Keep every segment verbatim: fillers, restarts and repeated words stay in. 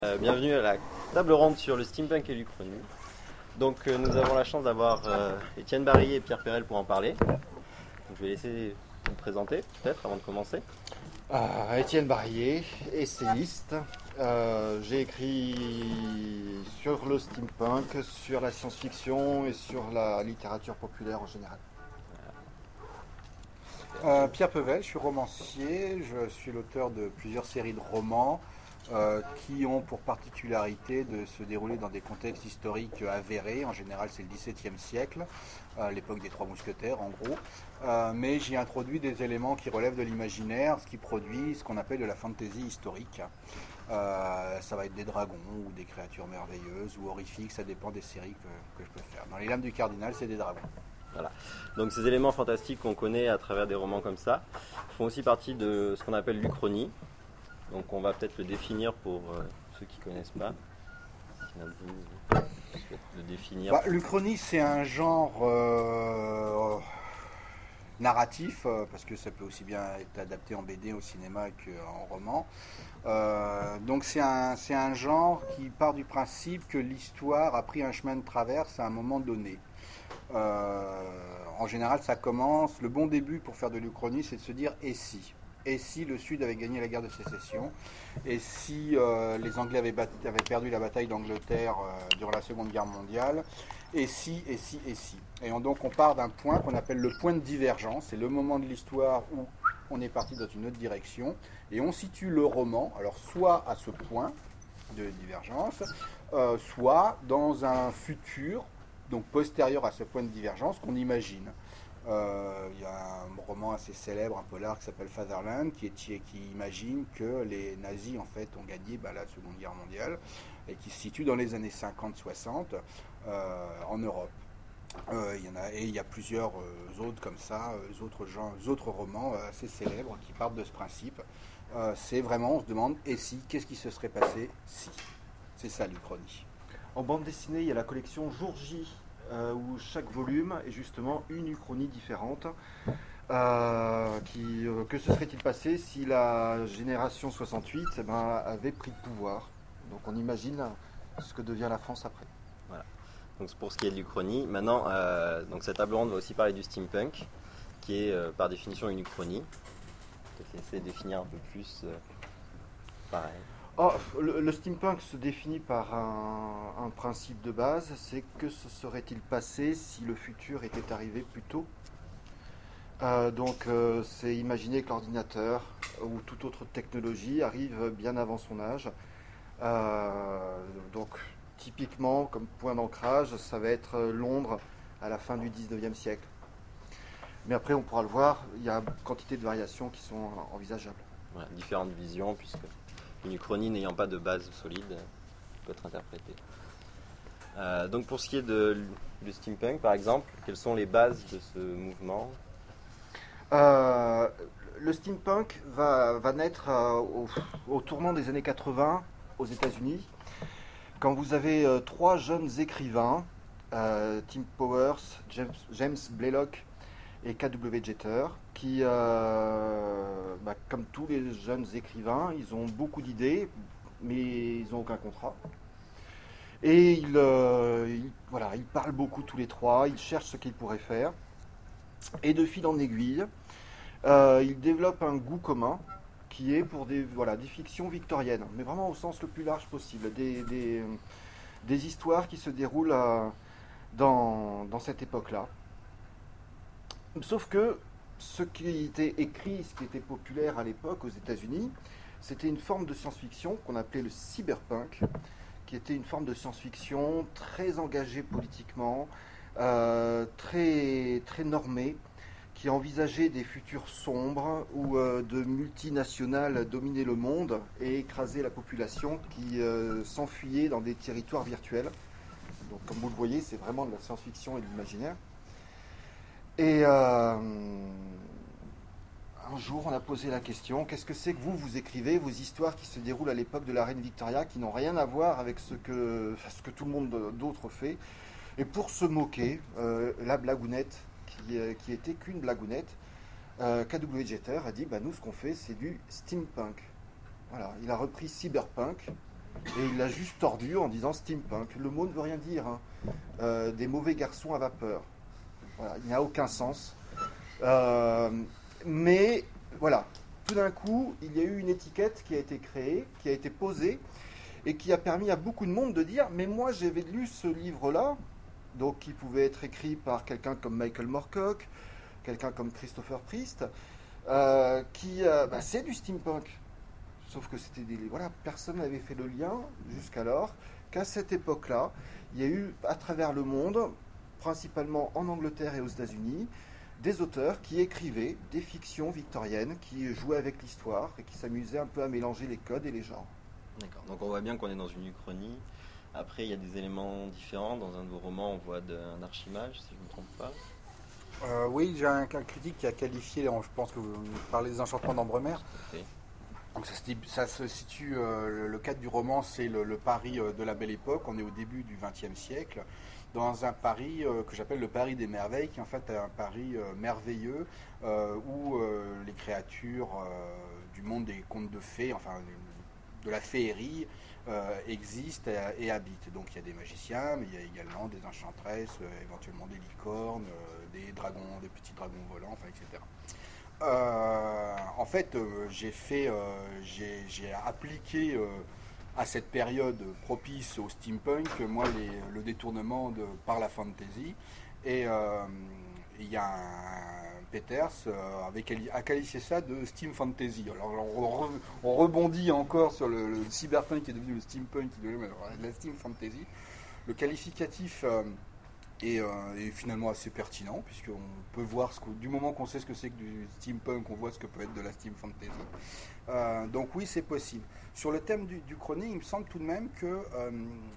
Euh, bienvenue à la table ronde sur le steampunk et l'Uchronie. Donc euh, nous avons la chance d'avoir euh, Étienne Barillet et Pierre Perel pour en parler. Donc, je vais laisser vous présenter peut-être avant de commencer. Ah, Étienne Barillet, essayiste. Euh, j'ai écrit sur le steampunk, sur la science-fiction et sur la littérature populaire en général. Euh, Pierre Pevel, je suis romancier, je suis l'auteur de plusieurs séries de romans euh, qui ont pour particularité de se dérouler dans des contextes historiques avérés. En général, c'est le dix-septième siècle, euh, l'époque des Trois Mousquetaires en gros. Euh, mais j'y introduis des éléments qui relèvent de l'imaginaire, ce qui produit ce qu'on appelle de la fantasy historique. Euh, ça va être des dragons ou des créatures merveilleuses ou horrifiques, ça dépend des séries que, que je peux faire. Dans Les Lames du Cardinal, c'est des dragons. Voilà. Donc ces éléments fantastiques qu'on connaît à travers des romans comme ça font aussi partie de ce qu'on appelle l'Uchronie. Donc on va peut-être le définir pour euh, ceux qui ne connaissent pas. Si l'un de vous souhaite le définir. Bah, L'Uchronie, c'est un genre euh, narratif, euh, parce que ça peut aussi bien être adapté en B D, au cinéma qu'en roman. Euh, donc c'est un, c'est un genre qui part du principe que l'histoire a pris un chemin de traverse à un moment donné. Euh, en général, ça commence. Le bon début pour faire de l'Uchronie, c'est de se dire et si Et si le Sud avait gagné la guerre de sécession? Et si euh, les Anglais avaient, bat- avaient perdu la bataille d'Angleterre euh, durant la Seconde Guerre mondiale? Et si, et si, et si Et on, donc on part d'un point qu'on appelle le point de divergence. C'est le moment de l'histoire où on est parti dans une autre direction. Et on situe le roman, alors soit à ce point de divergence, euh, soit dans un futur, donc postérieur à ce point de divergence qu'on imagine. Il euh, y a un roman assez célèbre, un polar qui s'appelle Fatherland, qui, est, qui imagine que les nazis en fait ont gagné bah, la Seconde Guerre mondiale et qui se situe dans les années cinquante soixante euh, en Europe. Euh, y en a, et il y a plusieurs euh, autres comme ça, euh, autres, gens, autres romans euh, assez célèbres qui partent de ce principe. Euh, c'est vraiment, on se demande, et si, qu'est-ce qui se serait passé si? C'est ça l'Uchronie. En bande dessinée, il y a la collection Jour J, euh, où chaque volume est justement une Uchronie différente. Euh, qui, euh, que se serait-il passé si la génération soixante-huit eh ben, avait pris le pouvoir? Donc on imagine ce que devient la France après. Voilà. Donc c'est pour ce qui est de l'Uchronie. Maintenant, euh, donc cette table ronde va aussi parler du steampunk, qui est euh, par définition une Uchronie. Je vais essayer de définir un peu plus euh, pareil. Oh, le, le steampunk se définit par un, un principe de base, c'est que se serait-il passé si le futur était arrivé plus tôt? euh, Donc euh, c'est imaginer que l'ordinateur ou toute autre technologie arrive bien avant son âge. Euh, donc typiquement comme point d'ancrage, ça va être Londres à la fin du dix-neuvième siècle. Mais après on pourra le voir, il y a une quantité de variations qui sont envisageables. Voilà, différentes visions, puisque une uchronie n'ayant pas de base solide peut être interprétée. Euh, donc pour ce qui est de, du steampunk par exemple, quelles sont les bases de ce mouvement? euh, Le steampunk va, va naître euh, au, au tournant des années quatre-vingts aux États-Unis, quand vous avez euh, trois jeunes écrivains, euh, Tim Powers, James, James Blaylock et K W Jeter, qui, euh, bah, comme tous les jeunes écrivains, ils ont beaucoup d'idées, mais ils n'ont aucun contrat. Et ils, euh, ils, voilà, ils parlent beaucoup tous les trois, ils cherchent ce qu'ils pourraient faire. Et de fil en aiguille, euh, ils développent un goût commun qui est pour des, voilà, des fictions victoriennes, mais vraiment au sens le plus large possible, des, des, des histoires qui se déroulent euh, dans, dans cette époque-là. Sauf que ce qui était écrit, ce qui était populaire à l'époque aux États-Unis, c'était une forme de science-fiction qu'on appelait le cyberpunk, qui était une forme de science-fiction très engagée politiquement, euh, très, très normée, qui envisageait des futurs sombres où euh, de multinationales dominaient le monde et écrasaient la population qui euh, s'enfuyait dans des territoires virtuels. Donc comme vous le voyez, c'est vraiment de la science-fiction et de l'imaginaire. Et euh, un jour, on a posé la question, qu'est-ce que c'est que vous, vous écrivez vos histoires qui se déroulent à l'époque de la reine Victoria, qui n'ont rien à voir avec ce que, ce que tout le monde d'autre fait? Et pour se moquer, euh, la blagounette, qui, euh, qui était qu'une blagounette, euh, K W Jeter a dit, bah, nous, ce qu'on fait, c'est du steampunk. Voilà, il a repris cyberpunk et il l'a juste tordu en disant steampunk. Le mot ne veut rien dire, hein. Euh, des mauvais garçons à vapeur. Voilà, il n'y a aucun sens. Euh, mais voilà, tout d'un coup, il y a eu une étiquette qui a été créée, qui a été posée, et qui a permis à beaucoup de monde de dire « Mais moi, j'avais lu ce livre-là », donc qui pouvait être écrit par quelqu'un comme Michael Moorcock, quelqu'un comme Christopher Priest, euh, qui, euh, bah, c'est du steampunk. Sauf que c'était des, voilà, personne n'avait fait le lien jusqu'alors qu'à cette époque-là, il y a eu à travers le monde, principalement en Angleterre et aux États-Unis, des auteurs qui écrivaient des fictions victoriennes, qui jouaient avec l'histoire et qui s'amusaient un peu à mélanger les codes et les genres. D'accord, donc on voit bien qu'on est dans une uchronie. Après, il y a des éléments différents. Dans un de vos romans, on voit de, un archimage, si je ne me trompe pas. Euh, oui, j'ai un, un critique qui a qualifié, je pense que vous parlez des enchantements d'Ambremer. Okay. Donc ça, se, ça se situe, euh, le, le cadre du roman, c'est le, le Paris euh, de la Belle Époque. On est au début du vingtième siècle, dans un Paris euh, que j'appelle le Paris des merveilles, qui en fait est un Paris euh, merveilleux, euh, où euh, les créatures euh, du monde des contes de fées, enfin de la féerie, euh, existent et, et habitent. Donc il y a des magiciens, mais il y a également des enchantresses, euh, éventuellement des licornes, euh, des dragons, des petits dragons volants, enfin, et cetera. Euh, en fait, euh, j'ai fait, euh, j'ai, j'ai appliqué euh, à cette période propice au steampunk, moi, les, le détournement de, par la fantasy. Et euh, il y a un Peters euh, avait quali- a qualifié ça de steam fantasy. Alors on, re, on rebondit encore sur le, le cyberpunk qui est devenu le steampunk, qui est devenu la steam fantasy. Le qualificatif euh, est, euh, est finalement assez pertinent, puisqu'on peut voir, ce que, du moment qu'on sait ce que c'est que du steampunk, on voit ce que peut être de la steam fantasy. Euh, donc oui, c'est possible. Sur le thème du, du chrony, il me semble tout de même que euh,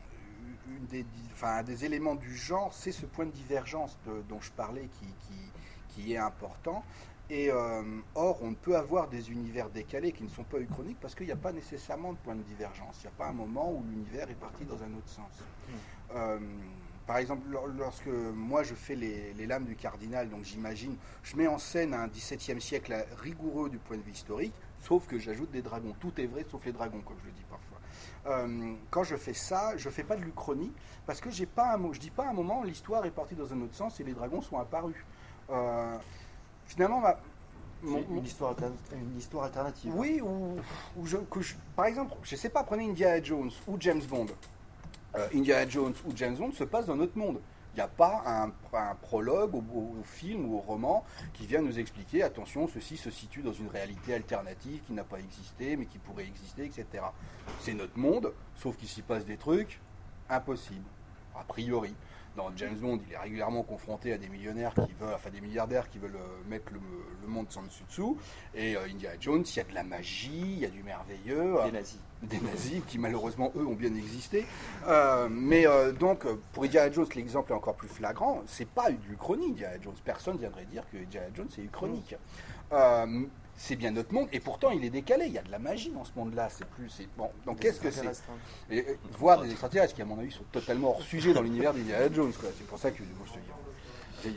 une des, enfin, un des éléments du genre, c'est ce point de divergence de, dont je parlais qui, qui, qui est important. Et euh, or, on peut avoir des univers décalés qui ne sont pas uchroniques parce qu'il n'y a pas nécessairement de point de divergence. Il n'y a pas un moment où l'univers est parti dans un autre sens. Mmh. Euh, par exemple, lorsque moi je fais les, les lames du cardinal, donc j'imagine, je mets en scène un dix-septième siècle rigoureux du point de vue historique, sauf que j'ajoute des dragons. Tout est vrai sauf les dragons, comme je le dis parfois. Euh, quand je fais ça, je ne fais pas de l'uchronie, parce que j'ai pas un, je ne dis pas à un moment l'histoire est partie dans un autre sens et les dragons sont apparus. Euh, finalement, ma, mon, une, une, histoire une histoire alternative. Oui, ou, ou je, que je, par exemple, je ne sais pas, prenez Indiana Jones ou James Bond. Euh, Indiana Jones ou James Bond se passe dans notre monde. Il n'y a pas un, un prologue au, au, au film ou au roman qui vient nous expliquer, attention, ceci se situe dans une réalité alternative qui n'a pas existé, mais qui pourrait exister, et cetera. C'est notre monde, sauf qu'il s'y passe des trucs impossibles, a priori. Dans James Bond, il est régulièrement confronté à des millionnaires qui veulent, enfin des milliardaires qui veulent mettre le, le monde sans dessus dessous. Et euh, Indiana Jones, il y a de la magie, il y a du merveilleux. Des nazis. Des nazis qui malheureusement eux ont bien existé. Euh, mais euh, donc pour Indiana Jones, l'exemple est encore plus flagrant. C'est pas du uchronie, Indiana Jones. Personne viendrait dire que Indiana Jones c'est uchronique. Mmh. Euh, c'est bien notre monde, et pourtant il est décalé. Il y a de la magie dans ce monde-là. C'est plus, c'est bon. Donc qu'est-ce que c'est et, et, voir des extraterrestres qui, à mon avis, sont totalement hors sujet dans l'univers d'Indiana Jones. Quoi. C'est pour ça que moi je te dis.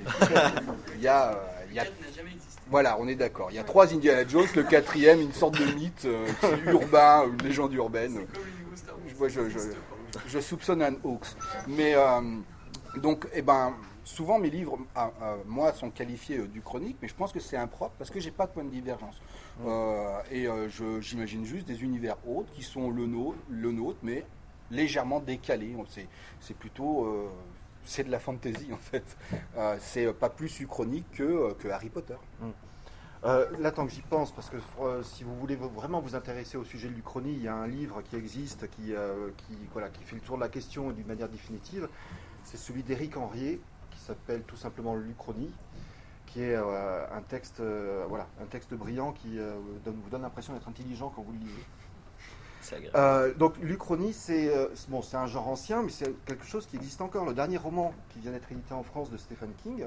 Il y a, il y a, voilà, on est d'accord. Il y a trois Indiana Jones, le quatrième, une sorte de mythe euh, qui est urbain, une légende urbaine. Je, je, je, je soupçonne un hoax. Mais euh, donc, eh ben. Souvent, mes livres, ah, euh, moi, sont qualifiés euh, d'uchroniques, mais je pense que c'est impropre parce que j'ai pas de point de divergence. Mmh. Euh, et euh, je, j'imagine juste des univers autres qui sont le nôtre, le nôtre mais légèrement décalés. C'est, c'est plutôt, euh, c'est de la fantasy en fait. Euh, c'est pas plus uchronique que, euh, que Harry Potter. Mmh. Euh, là, tant que j'y pense, parce que euh, si vous voulez vraiment vous intéresser au sujet de l'uchronie, il y a un livre qui existe, qui, euh, qui, voilà, qui fait le tour de la question d'une manière définitive. C'est celui d'Éric Henriet, qui s'appelle tout simplement l'Uchronie, qui est euh, un texte, euh, voilà, un texte brillant qui euh, donne, vous donne l'impression d'être intelligent quand vous le lisez. C'est agréable. Euh, donc l'Uchronie, c'est euh, bon, c'est un genre ancien, mais c'est quelque chose qui existe encore. Le dernier roman qui vient d'être édité en France de Stephen King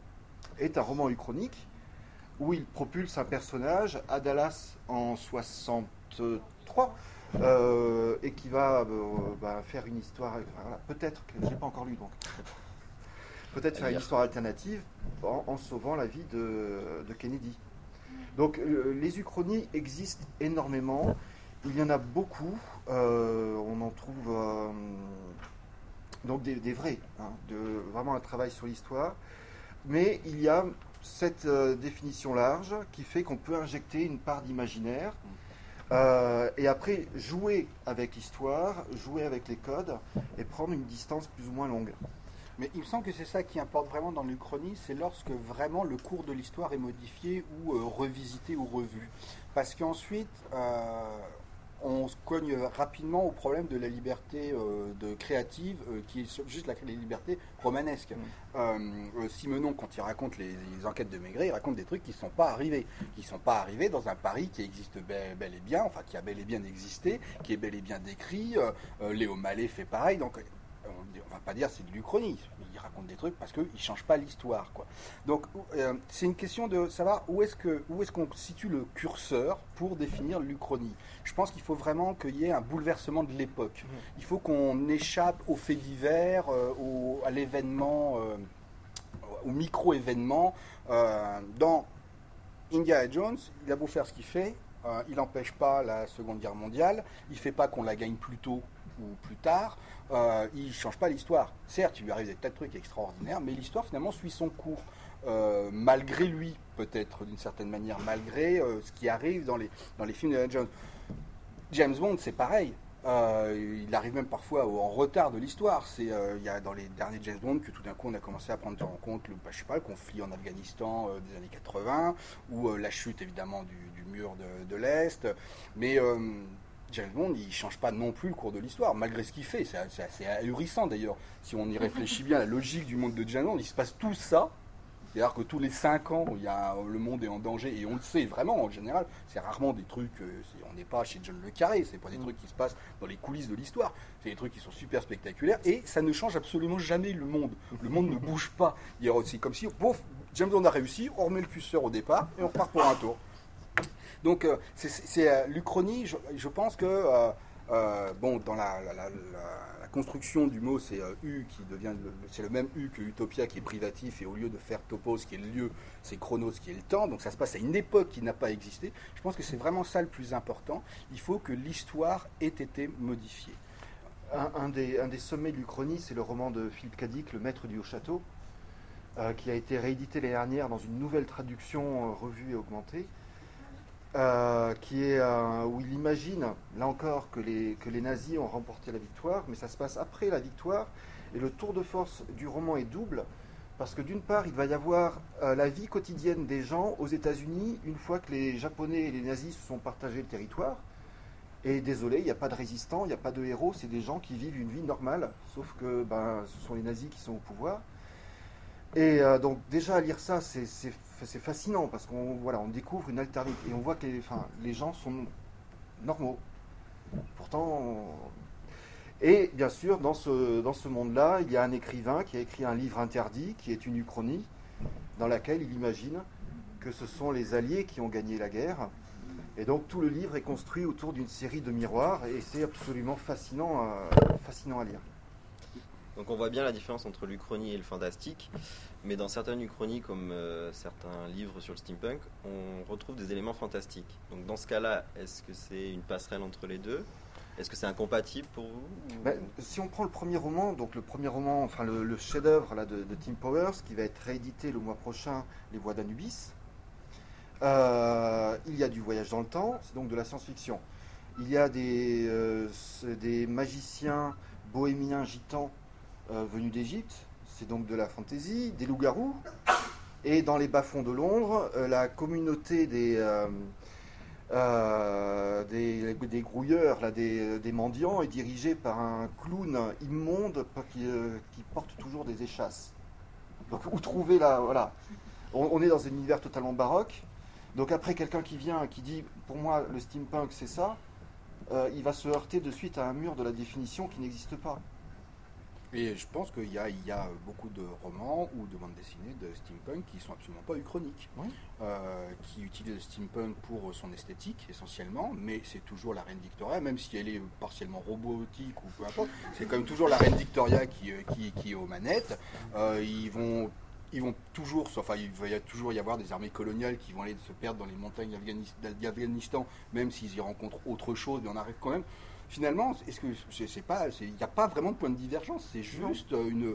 est un roman uchronique où il propulse un personnage à Dallas en soixante-trois. Euh, et qui va euh, bah, faire une histoire, enfin, voilà, peut-être que j'ai pas encore lu donc, peut-être faire une histoire alternative en, en sauvant la vie de, de Kennedy. Donc euh, les uchronies existent énormément. Il y en a beaucoup. Euh, on en trouve euh, donc des, des vrais, hein, de, vraiment un travail sur l'histoire. Mais il y a cette euh, définition large qui fait qu'on peut injecter une part d'imaginaire euh, et après jouer avec l'histoire, jouer avec les codes et prendre une distance plus ou moins longue. Mais il me semble que c'est ça qui importe vraiment dans l'Uchronie, c'est lorsque vraiment le cours de l'histoire est modifié ou euh, revisité ou revu. Parce qu'ensuite, euh, on se cogne rapidement au problème de la liberté euh, de créative, euh, qui est juste la, la liberté romanesque. Mmh. Euh, euh, Simenon, quand il raconte les, les enquêtes de Maigret, il raconte des trucs qui ne sont pas arrivés. Qui ne sont pas arrivés dans un Paris qui existe bel, bel et bien, enfin qui a bel et bien existé, qui est bel et bien décrit. Euh, euh, Léo Mallet fait pareil, donc on va pas dire c'est de l'Uchronie, il raconte des trucs parce qu'il ne change pas l'histoire, quoi. Donc euh, c'est une question de savoir où est-ce que où est-ce qu'on situe le curseur pour définir l'Uchronie. Je pense qu'il faut vraiment qu'il y ait un bouleversement de l'époque. Mmh. Il faut qu'on échappe aux faits divers, euh, au, à l'événement, euh, au micro-événement. Euh, dans Indiana Jones, il a beau faire ce qu'il fait, euh, il n'empêche pas la Seconde Guerre mondiale, il ne fait pas qu'on la gagne plus tôt ou plus tard. Euh, il ne change pas l'histoire. Certes, il lui arrive des tas de trucs extraordinaires, mais l'histoire finalement suit son cours. Euh, malgré lui, peut-être d'une certaine manière, malgré euh, ce qui arrive dans les, dans les films de James Bond. James Bond, c'est pareil. Euh, il arrive même parfois au, en retard de l'histoire. C'est euh, il y a dans les derniers James Bond que tout d'un coup on a commencé à prendre en compte le, bah, je sais pas, le conflit en Afghanistan euh, des années quatre-vingts, ou euh, la chute évidemment du, du mur de, de l'Est. Mais euh, James Bond, il ne change pas non plus le cours de l'histoire, malgré ce qu'il fait. C'est, c'est assez ahurissant d'ailleurs. Si on y réfléchit bien, la logique du monde de James Bond, il se passe tout ça. C'est-à-dire que tous les cinq ans, il y a, le monde est en danger, et on le sait vraiment en général. C'est rarement des trucs, euh, c'est, on n'est pas chez John le Carré, c'est pas des trucs qui se passent dans les coulisses de l'histoire. C'est des trucs qui sont super spectaculaires, et ça ne change absolument jamais le monde. Le monde ne bouge pas. Il y a aussi comme si, pouf, James Bond a réussi, on remet le curseur au départ, et on repart pour un tour. Donc, euh, c'est, c'est, c'est euh, l'Uchronie, je, je pense que, euh, euh, bon, dans la, la, la, la construction du mot, c'est euh, U qui devient, le, c'est le même U que Utopia qui est privatif, et au lieu de faire Topos qui est le lieu, c'est Chronos qui est le temps, donc ça se passe à une époque qui n'a pas existé. Je pense que c'est vraiment ça le plus important. Il faut que l'histoire ait été modifiée. Un, un, des, un des sommets de l'Uchronie, c'est le roman de Philippe Cadic, Le Maître du Haut-Château, euh, qui a été réédité l'année dernière dans une nouvelle traduction euh, revue et augmentée. Euh, qui est euh, où il imagine, là encore, que les, que les nazis ont remporté la victoire, mais ça se passe après la victoire, et le tour de force du roman est double, parce que d'une part, il va y avoir euh, la vie quotidienne des gens aux États-Unis, une fois que les Japonais et les nazis se sont partagés le territoire, et désolé, il n'y a pas de résistants, il n'y a pas de héros, c'est des gens qui vivent une vie normale, sauf que ben, ce sont les nazis qui sont au pouvoir. Et euh, donc déjà à lire ça, c'est, c'est, c'est fascinant parce qu'on voilà, on découvre une alternité et on voit que les, enfin, les gens sont normaux. Pourtant, on... et bien sûr, dans ce, dans ce monde-là, il y a un écrivain qui a écrit un livre interdit, qui est une Uchronie, dans laquelle il imagine que ce sont les Alliés qui ont gagné la guerre. Et donc tout le livre est construit autour d'une série de miroirs et c'est absolument fascinant, euh, fascinant à lire. Donc on voit bien la différence entre l'Uchronie et le fantastique, mais dans certaines Uchronies, comme euh, certains livres sur le steampunk, on retrouve des éléments fantastiques. Donc dans ce cas-là, est-ce que c'est une passerelle entre les deux ? Est-ce que c'est incompatible pour vous ou... ben, Si on prend le premier roman, donc le premier roman, enfin le, le chef-d'œuvre là, de, de Tim Powers, qui va être réédité le mois prochain, Les Voix d'Anubis, euh, il y a du voyage dans le temps, c'est donc de la science-fiction. Il y a des, euh, des magiciens bohémiens gitans Euh, venu d'Égypte, c'est donc de la fantaisie, des loups-garous, et dans les bas-fonds de Londres, euh, la communauté des, euh, euh, des, des grouilleurs, là, des, des mendiants, est dirigée par un clown immonde qui, euh, qui porte toujours des échasses. Donc où trouver là, voilà. On, on est dans un univers totalement baroque, donc après quelqu'un qui vient, qui dit, pour moi le steampunk c'est ça, euh, il va se heurter de suite à un mur de la définition qui n'existe pas. Et je pense qu'il y a, il y a beaucoup de romans ou de bandes dessinées de steampunk qui sont absolument pas uchroniques, oui. euh, qui utilisent le steampunk pour son esthétique essentiellement, mais c'est toujours la reine Victoria, même si elle est partiellement robotique ou peu importe, c'est quand même toujours la reine Victoria qui, qui, qui est aux manettes. Euh, ils vont ils vont toujours, enfin il va y a toujours y avoir des armées coloniales qui vont aller se perdre dans les montagnes d'Afghanistan, même s'ils y rencontrent autre chose, mais on arrive quand même. Finalement, est-ce que c'est, c'est pas, il n'y a pas vraiment de point de divergence, c'est juste une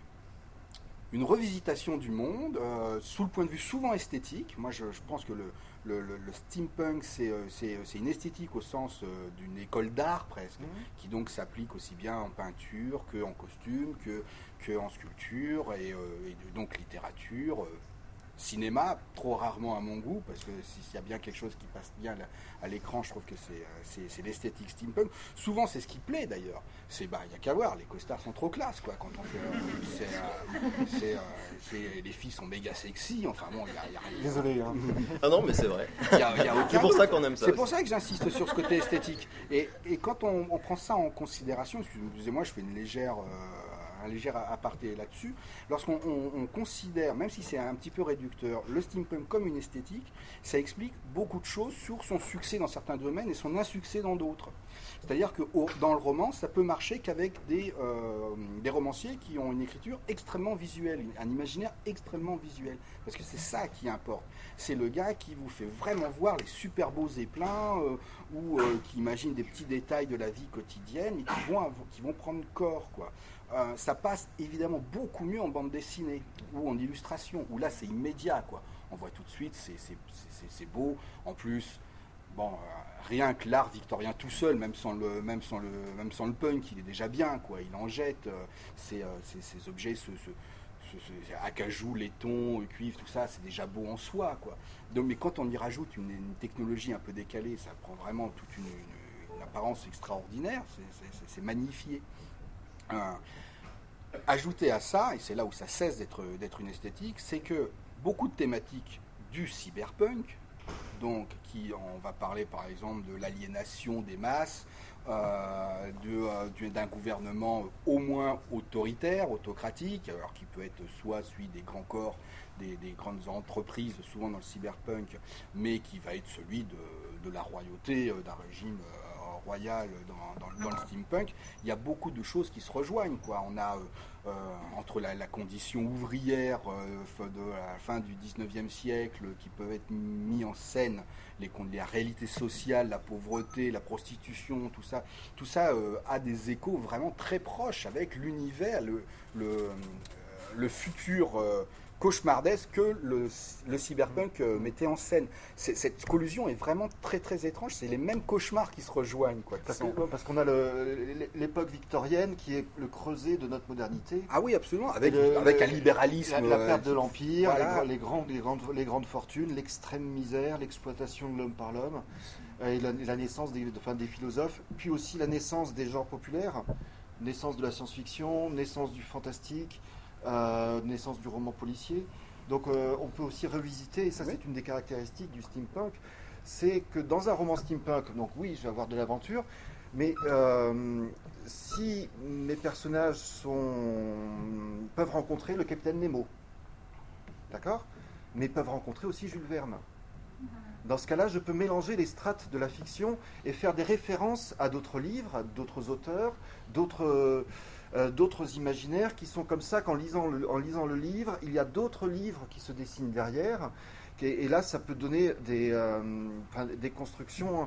une revisitation du monde euh, sous le point de vue souvent esthétique. Moi, je, je pense que le, le, le, le steampunk, c'est, c'est, c'est une esthétique au sens euh, d'une école d'art presque, mmh. qui donc s'applique aussi bien en peinture qu'en costume, que, que en sculpture et, euh, et donc littérature. Euh, cinéma, trop rarement à mon goût, parce que s'il y a bien quelque chose qui passe bien à l'écran, je trouve que c'est, c'est, c'est l'esthétique steampunk. Souvent, c'est ce qui plaît d'ailleurs. C'est, bah, il n'y a qu'à voir, les costards sont trop classe, quoi. Quand on fait, euh, c'est, euh, c'est, euh, c'est, les filles sont méga sexy. Enfin bon, il y a, y a rien. Désolé. Hein. Ah non, mais c'est vrai. Y a, y a c'est pour ça qu'on aime ça. C'est aussi. pour ça que j'insiste sur ce côté esthétique. Et, et quand on, on prend ça en considération, excusez-moi, je fais une légère. Euh, un léger aparté là-dessus, lorsqu'on on, on considère, même si c'est un petit peu réducteur, le steampunk comme une esthétique, ça explique beaucoup de choses sur son succès dans certains domaines et son insuccès dans d'autres. C'est-à-dire que au, dans le roman, ça peut marcher qu'avec des, euh, des romanciers qui ont une écriture extrêmement visuelle, un imaginaire extrêmement visuel, parce que c'est ça qui importe. C'est le gars qui vous fait vraiment voir les super beaux éplins euh, ou euh, qui imagine des petits détails de la vie quotidienne et qui vont, qui vont prendre corps, quoi. Euh, ça passe évidemment beaucoup mieux en bande dessinée ou en illustration, où là c'est immédiat, quoi. On voit tout de suite, c'est, c'est, c'est, c'est beau. En plus, bon, euh, rien que l'art victorien tout seul, même sans le, même sans le, même sans le punk, il est déjà bien, quoi. Il en jette euh, ces, euh, ces, ces objets, ce, ce, ce, ce acajou, laiton, cuivre, tout ça, c'est déjà beau en soi, quoi. Donc, mais quand on y rajoute une, une technologie un peu décalée, ça prend vraiment toute une, une, une apparence extraordinaire. C'est, c'est, c'est, c'est magnifié. Euh, ajouter à ça, et c'est là où ça cesse d'être, d'être une esthétique, c'est que beaucoup de thématiques du cyberpunk, donc qui, on va parler par exemple de l'aliénation des masses, euh, de, euh, d'un gouvernement au moins autoritaire, autocratique, alors qui peut être soit celui des grands corps, des, des grandes entreprises, souvent dans le cyberpunk, mais qui va être celui de, de la royauté, euh, d'un régime euh, royal dans, dans, dans le steampunk. Il y a beaucoup de choses qui se rejoignent, quoi. On a euh, euh, entre la, la condition ouvrière euh, de la fin du dix-neuvième siècle qui peuvent être mis en scène, les, la réalité sociale, la pauvreté, la prostitution, tout ça, tout ça euh, a des échos vraiment très proches avec l'univers, le, le, euh, le futur euh, cauchemardesque que le, le cyberpunk euh, mettait en scène. C'est, cette collusion est vraiment très très étrange. C'est les mêmes cauchemars qui se rejoignent, quoi. Parce, sont... que, parce qu'on a le, l'époque victorienne qui est le creuset de notre modernité. Ah oui, absolument. Avec, le, avec le, un libéralisme. La, la perte de l'empire, voilà. les, les, grands, les, grandes, les grandes fortunes, l'extrême misère, l'exploitation de l'homme par l'homme, et la, la naissance des, enfin, des philosophes, puis aussi la naissance des genres populaires, naissance de la science-fiction, naissance du fantastique, Euh, naissance du roman policier. Donc euh, on peut aussi revisiter, et ça oui. c'est une des caractéristiques du steampunk, c'est que dans un roman steampunk, donc oui, je vais avoir de l'aventure, mais euh, si mes personnages sont, peuvent rencontrer le capitaine Nemo, d'accord, mais peuvent rencontrer aussi Jules Verne. Dans ce cas-là, je peux mélanger les strates de la fiction et faire des références à d'autres livres, à d'autres auteurs, d'autres... Euh, Euh, d'autres imaginaires qui sont comme ça qu'en lisant le, en lisant le livre, il y a d'autres livres qui se dessinent derrière, et, et là ça peut donner des, euh, enfin, des constructions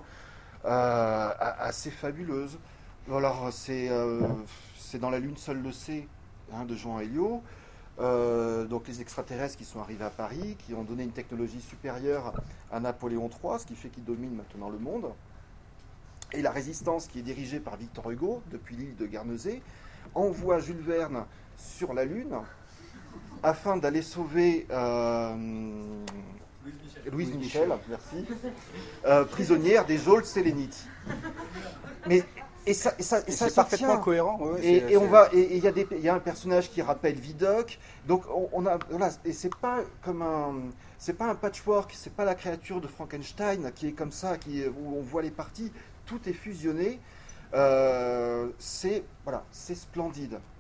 euh, assez fabuleuses. Alors c'est, euh, c'est dans La Lune seule le sait, hein, de Jean Elliot, euh, donc les extraterrestres qui sont arrivés à Paris, qui ont donné une technologie supérieure à Napoléon trois, ce qui fait qu'il domine maintenant le monde, et la résistance qui est dirigée par Victor Hugo depuis l'île de Guernesey envoie Jules Verne sur la Lune afin d'aller sauver euh, Louise Michel, Louise Michel merci, euh, prisonnière des geôles sélénites. Mais et ça, et ça, et et ça c'est parfaitement tient. Cohérent. Ouais, et, c'est, et on va, et il y a des, il y a un personnage qui rappelle Vidocq. Donc on, on a, voilà, et c'est pas comme un, c'est pas un patchwork, c'est pas la créature de Frankenstein qui est comme ça, qui où on voit les parties. Tout est fusionné. Euh, c'est voilà, c'est splendide.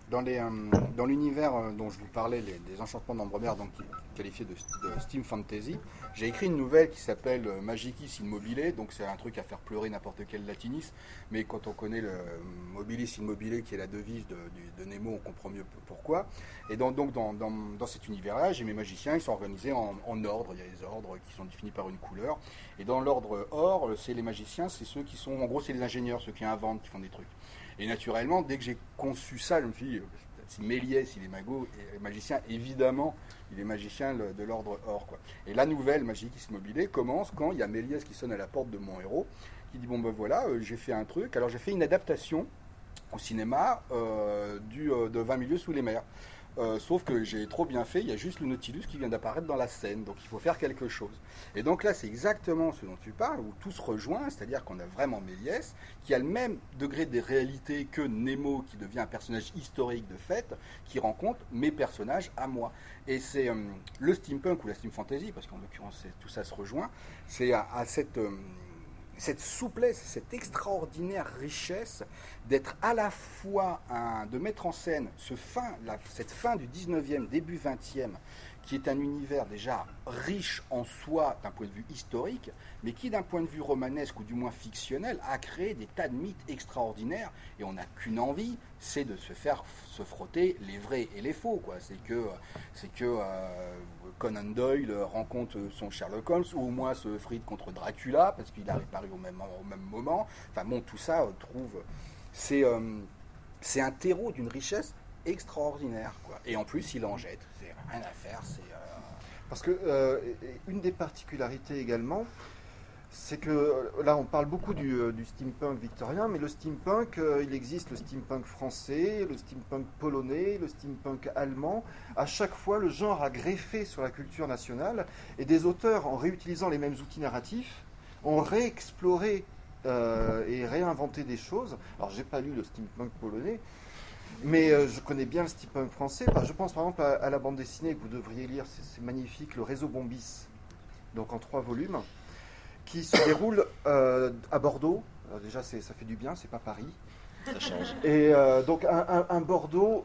dans, les, euh, dans l'univers euh, dont je vous parlais, les, des enchantements d'Ambremer, donc qualifiés de, de Steam Fantasy, j'ai écrit une nouvelle qui s'appelle euh, Magicis Immobile, donc c'est un truc à faire pleurer n'importe quel latiniste, mais quand on connaît le euh, Mobilis Immobile qui est la devise de, de, de Nemo, on comprend mieux pourquoi. Et dans, donc dans, dans, dans cet univers-là, j'ai mes magiciens, ils sont organisés en, en ordre, il y a des ordres qui sont définis par une couleur, et dans l'ordre or, c'est les magiciens, c'est ceux qui sont, en gros c'est les ingénieurs, ceux qui inventent, qui font des trucs. Et naturellement, dès que j'ai conçu ça, je me suis dit, si Méliès, il est mago, et magicien, évidemment, il est magicien de l'ordre or, quoi. Et la nouvelle Magicis Immobile commence quand il y a Méliès qui sonne à la porte de mon héros, qui dit, bon ben voilà, euh, j'ai fait un truc. Alors j'ai fait une adaptation au cinéma euh, du, euh, de vingt milieux sous les mers. Euh, sauf que j'ai trop bien fait, il y a juste le Nautilus qui vient d'apparaître dans la scène, donc il faut faire quelque chose. Et donc là, c'est exactement ce dont tu parles, où tout se rejoint, c'est-à-dire qu'on a vraiment Méliès, qui a le même degré de réalité que Nemo, qui devient un personnage historique de fait, qui rencontre mes personnages à moi. Et c'est euh, le steampunk ou la steam fantasy, parce qu'en l'occurrence, tout ça se rejoint, c'est à, à cette... Euh, cette souplesse, cette extraordinaire richesse d'être à la fois, un, de mettre en scène ce fin, la, cette fin du dix-neuvième, début vingtième, qui est un univers déjà riche en soi d'un point de vue historique, mais qui d'un point de vue romanesque ou du moins fictionnel a créé des tas de mythes extraordinaires, et on n'a qu'une envie, c'est de se faire se frotter les vrais et les faux, quoi. C'est que, c'est que euh, Conan Doyle rencontre son Sherlock Holmes, ou au moins se frite contre Dracula, parce qu'il a réparu au même, au même moment. Enfin bon, tout ça euh, trouve... C'est, euh, c'est un terreau d'une richesse extraordinaire, quoi. Et en plus, il en jette. C'est rien à faire. C'est, euh... Parce que euh, une des particularités également, c'est que là, on parle beaucoup du, du steampunk victorien, mais le steampunk, euh, il existe le steampunk français, le steampunk polonais, le steampunk allemand. À chaque fois, le genre a greffé sur la culture nationale, et des auteurs, en réutilisant les mêmes outils narratifs, ont réexploré euh, et réinventé des choses. Alors, j'ai pas lu le steampunk polonais, mais euh, je connais bien le steampunk français. Enfin, je pense par exemple à, à la bande dessinée que vous devriez lire, c'est, c'est magnifique, Le Réseau Bombis, donc en trois volumes, qui se déroule euh, à Bordeaux. Alors déjà, c'est, ça fait du bien, c'est pas Paris. Ça change. Et euh, donc un, un, un Bordeaux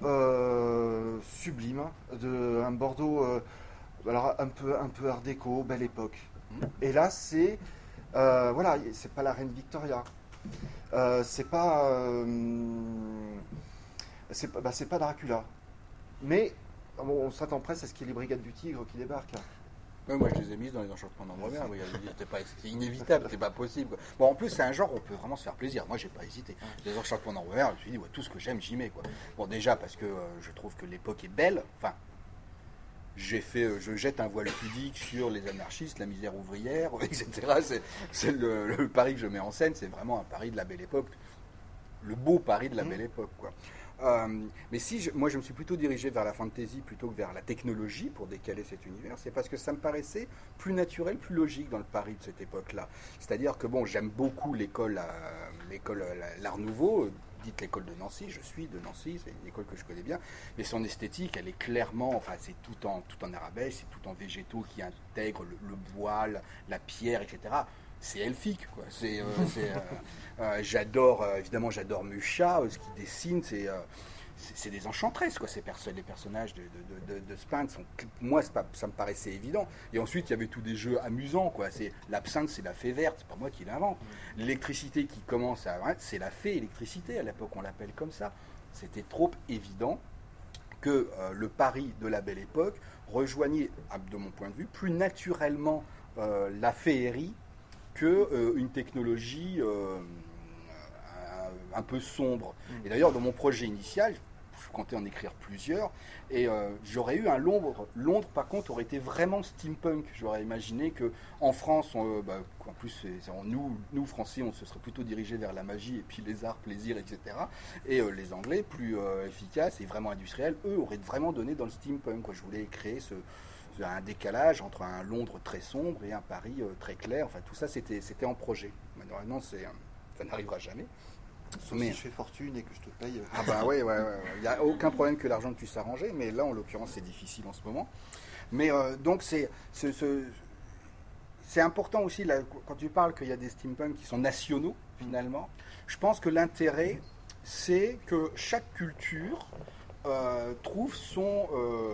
euh, sublime, de, un Bordeaux euh, alors un peu, un peu art déco, belle époque. Et là, c'est euh, voilà, c'est pas la reine Victoria, euh, c'est pas euh, c'est pas, bah, c'est pas Dracula, mais bon, on s'attend presque à ce qu'il y ait les brigades du Tigre qui débarquent. Ouais, moi, je les ai mises dans les enchantements d'Ambremer. C'était pas, c'était inévitable, c'était pas possible, quoi. Bon, en plus, c'est un genre où on peut vraiment se faire plaisir. Moi, j'ai pas hésité. Les enchantements d'Ambremer, je me suis dit, ouais, tout ce que j'aime, j'y mets, quoi. Bon, déjà parce que euh, je trouve que l'époque est belle. Enfin, j'ai fait, euh, je jette un voile pudique sur les anarchistes, la misère ouvrière, et cetera. C'est, c'est le, le Paris que je mets en scène. C'est vraiment un Paris de la belle époque, le beau Paris de la belle époque, quoi. Euh, mais si je, moi je me suis plutôt dirigé vers la fantasy plutôt que vers la technologie pour décaler cet univers, c'est parce que ça me paraissait plus naturel, plus logique dans le Paris de cette époque-là. C'est-à-dire que bon, j'aime beaucoup l'école, euh, l'école l'Art Nouveau, dite l'école de Nancy. Je suis de Nancy, c'est une école que je connais bien, mais son esthétique, elle est clairement, enfin c'est tout en tout en arabesque, c'est tout en végétaux qui intègrent le, le bois, la, la pierre, et cetera. C'est elfique, quoi. C'est, euh, c'est, euh, euh, j'adore, euh, évidemment, j'adore Musha, euh, ce qu'il dessine, c'est, euh, c'est, c'est des enchantresses, quoi. Ces perso- les personnages de, de, de, de Sphinx sont, moi, c'est pas, ça me paraissait évident. Et ensuite, il y avait tous des jeux amusants, quoi. C'est l'absinthe, c'est la fée verte, c'est pas moi qui l'invente. L'électricité qui commence à, hein, c'est la fée électricité. À l'époque, on l'appelle comme ça. C'était trop évident que euh, le Paris de la Belle Époque rejoignait, de mon point de vue, plus naturellement euh, la féerie que euh, une technologie euh, un, un peu sombre. Et d'ailleurs, dans mon projet initial, je comptais en écrire plusieurs, et euh, j'aurais eu un Londres. Londres, par contre, aurait été vraiment steampunk. J'aurais imaginé que en France, on, euh, bah, en plus, c'est, c'est, nous, nous Français, on se serait plutôt dirigé vers la magie et puis les arts, plaisir, et cetera. Et euh, les Anglais, plus euh, efficaces et vraiment industriels, eux auraient vraiment donné dans le steampunk, quoi. Je voulais créer ce un décalage entre un Londres très sombre et un Paris euh, très clair. Enfin, tout ça, c'était, c'était en projet. Malheureusement, c'est, ça n'arrivera jamais. Sauf mais, si je fais fortune et que je te paye. Euh... Ah bah oui, ouais, ouais, ouais. Il n'y a aucun problème que l'argent puisse s'arranger, mais là, en l'occurrence, c'est difficile en ce moment. Mais euh, donc, c'est, c'est, c'est, c'est important aussi, là, quand tu parles qu'il y a des steampunks qui sont nationaux, finalement, je pense que l'intérêt, c'est que chaque culture euh, trouve son, euh,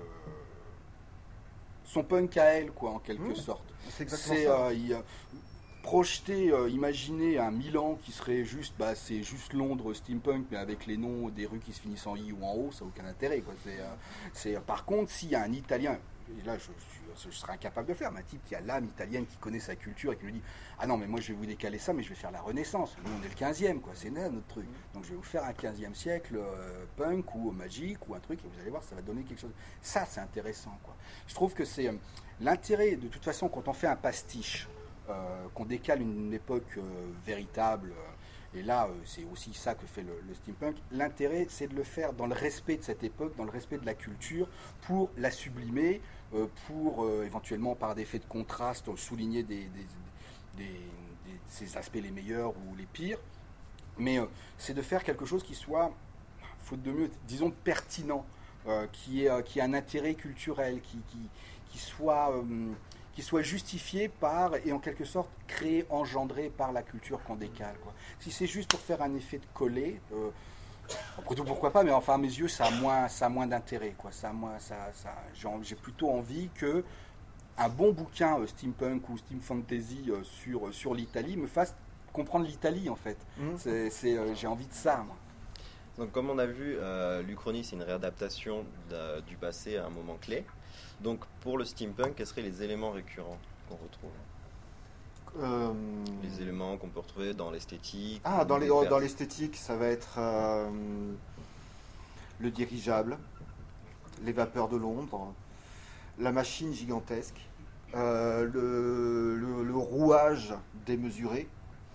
son punk à elle, quoi, en quelque Mmh. sorte. C'est exactement C'est ça. euh, il, euh, projeter, euh, imaginer un Milan qui serait juste, bah, c'est juste Londres steampunk, mais avec les noms des rues qui se finissent en I ou en O, ça n'a aucun intérêt, quoi. C'est, euh, c'est, par contre, s'il y a un Italien, et là je, je, je serais incapable de le faire, mais un type qui a l'âme italienne, qui connaît sa culture et qui lui dit ah non mais moi je vais vous décaler ça, mais je vais faire la Renaissance, nous on est le quinzième, quoi, c'est là notre truc, donc je vais vous faire un quinzième siècle euh, punk ou magique ou un truc, et vous allez voir ça va donner quelque chose, ça c'est intéressant, quoi. Je trouve que c'est euh, l'intérêt, de toute façon, quand on fait un pastiche, euh, qu'on décale une époque euh, véritable, euh, et là euh, c'est aussi ça que fait le, le steampunk, l'intérêt c'est de le faire dans le respect de cette époque, dans le respect de la culture, pour la sublimer, euh, pour euh, éventuellement par des effets de contraste souligner des, des, des, des, ses aspects les meilleurs ou les pires, mais euh, c'est de faire quelque chose qui soit, faute de mieux, disons pertinent, euh, qui, est, euh, qui a un intérêt culturel, qui, qui, qui soit... Euh, qui soit justifié par, et en quelque sorte créé, engendré par la culture qu'on décale, quoi. Si c'est juste pour faire un effet de coller, euh, après tout pourquoi pas, mais enfin à mes yeux ça a moins, ça a moins d'intérêt, quoi. Ça a moins, ça, ça, j'ai, j'ai plutôt envie que un bon bouquin euh, steampunk ou steam fantasy euh, sur, sur l'Italie me fasse comprendre l'Italie, en fait. Mmh. C'est, c'est, euh, j'ai envie de ça, moi. Donc comme on a vu, euh, l'Uchronie c'est une réadaptation de- du passé à un moment clé. Donc pour le steampunk, quels seraient les éléments récurrents qu'on retrouve? Euh, Les éléments qu'on peut retrouver dans l'esthétique? Ah, dans, ou les, per- dans l'esthétique, ça va être euh, le dirigeable, les vapeurs de l'ombre, la machine gigantesque, euh, le, le- le rouage démesuré,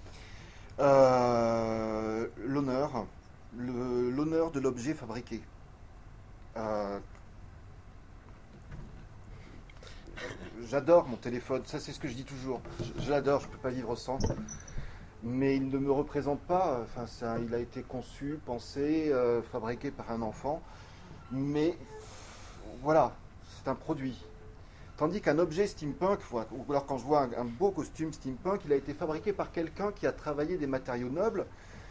euh, l'honneur, le- l'honneur de l'objet fabriqué. Euh, J'adore mon téléphone, ça c'est ce que je dis toujours. Je, je l'adore, je ne peux pas vivre sans. Mais il ne me représente pas. Enfin, ça, il a été conçu, pensé, euh, fabriqué par un enfant. Mais voilà, c'est un produit. Tandis qu'un objet steampunk, voilà, ou alors quand je vois un, un beau costume steampunk, il a été fabriqué par quelqu'un qui a travaillé des matériaux nobles.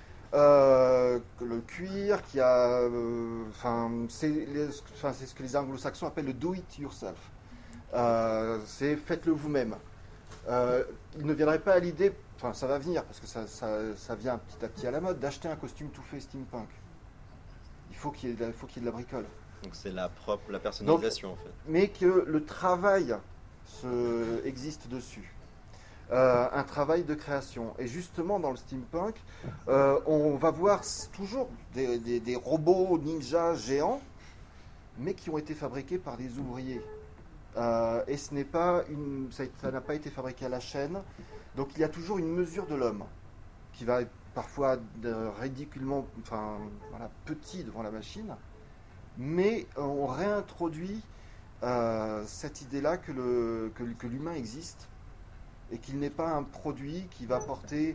Euh, le cuir, qui a, euh, enfin, c'est les- enfin, c'est ce que les anglo-saxons appellent le do it yourself. Euh, c'est faites-le vous-même. Euh, il ne viendrait pas à l'idée, enfin ça va venir parce que ça, ça, ça vient petit à petit à la mode, d'acheter un costume tout fait steampunk. Il faut qu'il y ait de la, faut qu'il y ait de la bricole. Donc c'est la propre, la personnalisation en fait. Mais que le travail se, existe dessus. Euh, un travail de création. Et justement, dans le steampunk, euh, on va voir toujours des, des- des robots ninjas géants, mais qui ont été fabriqués par des ouvriers. Euh, et ce n'est pas une, ça ça n'a pas été fabriqué à la chaîne. Donc il y a toujours une mesure de l'homme qui va être parfois de- ridiculement, enfin, voilà, petit devant la machine, mais on réintroduit euh, cette idée-là que, le, que, que l'humain existe et qu'il n'est pas un produit qui va porter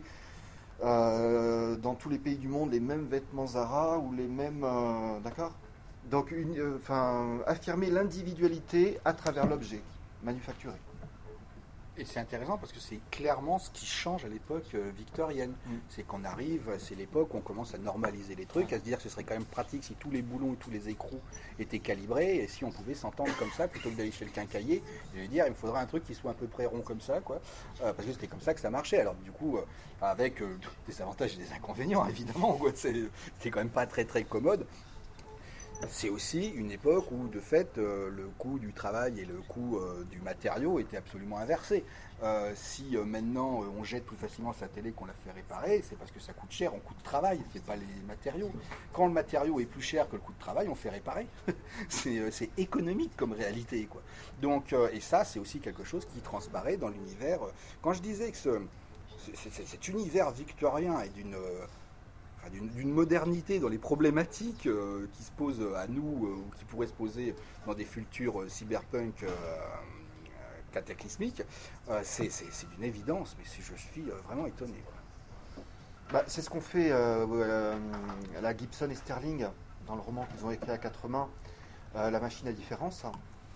euh, dans tous les pays du monde les mêmes vêtements Zara ou les mêmes, euh, d'accord. Donc, une, euh, enfin, affirmer l'individualité à travers l'objet manufacturé. Et c'est intéressant parce que c'est clairement ce qui change à l'époque euh, victorienne. Mm. C'est qu'on arrive, c'est l'époque où on commence à normaliser les trucs, à se dire que ce serait quand même pratique si tous les boulons et tous les écrous étaient calibrés et si on pouvait s'entendre comme ça plutôt que d'aller chez le quincaillier. Je veux dire, il me faudrait un truc qui soit à peu près rond comme ça, quoi, euh, parce que c'était comme ça que ça marchait. Alors du coup, euh, avec euh, des avantages et des inconvénients évidemment, quoi, c'est, c'est quand même pas très très commode. C'est aussi une époque où, de fait, euh, le coût du travail et le coût euh, du matériau étaient absolument inversés. Euh, si euh, maintenant euh, on jette plus facilement sa télé qu'on la fait réparer, c'est parce que ça coûte cher en coût de travail, c'est pas les matériaux. Quand le matériau est plus cher que le coût de travail, on fait réparer. c'est, euh, c'est économique comme réalité, quoi. Donc, euh, et ça, c'est aussi quelque chose qui transparaît dans l'univers. Quand je disais que ce, c'est, c'est, cet univers victorien est d'une... Euh, D'une, d'une modernité dans les problématiques euh, qui se posent à nous euh, ou qui pourraient se poser dans des futurs euh, cyberpunk euh, euh, cataclysmiques, euh, c'est, c'est, c'est d'une évidence, mais c'est, je suis euh, vraiment étonné, quoi. Bah, c'est ce qu'ont fait euh, euh, la Gibson et Sterling dans le roman qu'ils ont écrit à quatre mains, euh, La machine à différence.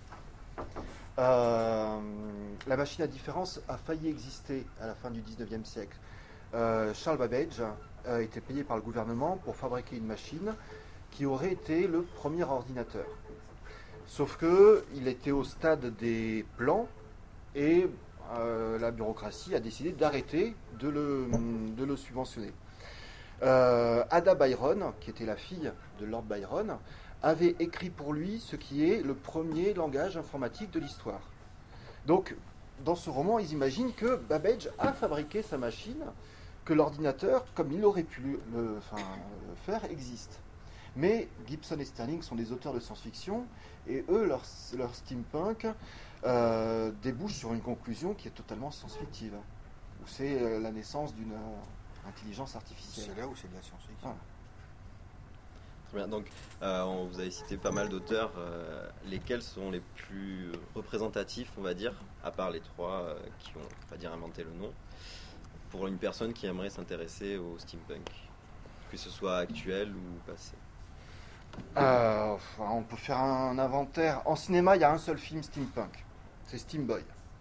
Euh, la machine à différence a failli exister à la fin du dix-neuvième siècle. Euh, Charles Babbage a été payé par le gouvernement pour fabriquer une machine qui aurait été le premier ordinateur. Sauf que il était au stade des plans et euh, la bureaucratie a décidé d'arrêter de le, de le subventionner. Euh, Ada Byron, qui était la fille de Lord Byron, avait écrit pour lui ce qui est le premier langage informatique de l'histoire. Donc, dans ce roman, ils imaginent que Babbage a fabriqué sa machine, que l'ordinateur, comme il aurait pu le, le, enfin, le faire, existe. Mais Gibson et Sterling sont des auteurs de science-fiction, et eux, leur, leur steampunk euh, débouche sur une conclusion qui est totalement science-fictive, où c'est euh, la naissance d'une euh, intelligence artificielle. C'est là où c'est de la science-fiction. Voilà. Très bien. Donc, euh, on vous avez cité pas mal d'auteurs. Euh, lesquels sont les plus représentatifs, on va dire, à part les trois euh, qui ont, on va dire, inventé le nom, pour une personne qui aimerait s'intéresser au steampunk, que ce soit actuel ou passé? Euh, enfin, on peut faire un inventaire. En cinéma, il y a un seul film steampunk, c'est Steam Boy,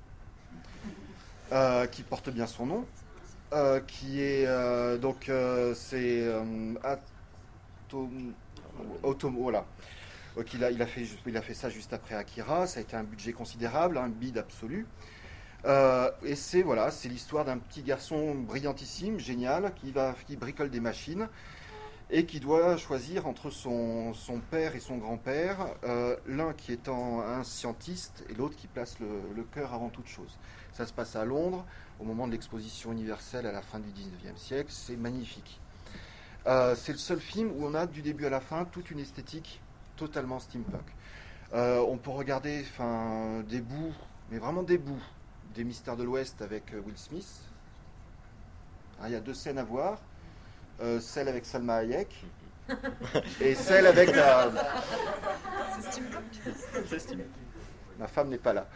euh, qui porte bien son nom, euh, qui est euh, donc euh, c'est euh, Atom, Autom- voilà. Donc, il a, il a fait, il a fait ça juste après Akira. Ça a été un budget considérable, un bid absolu. Euh, et c'est voilà, c'est l'histoire d'un petit garçon brillantissime, génial, qui va, qui bricole des machines. Et qui doit choisir entre son, son père et son grand-père, euh, l'un qui étant un scientiste et l'autre qui place le, le cœur avant toute chose. Ça se passe à Londres, au moment de l'exposition universelle à la fin du dix-neuvième siècle, c'est magnifique. Euh, c'est le seul film où on a du début à la fin toute une esthétique totalement steampunk. Euh, on peut regarder enfin, des bouts, mais vraiment des bouts, des Mystères de l'Ouest avec Will Smith. Ah, il y a deux scènes à voir. Euh, celle avec Salma Hayek et celle avec la... C'est steampunk. C'est steampunk. Ma femme n'est pas là.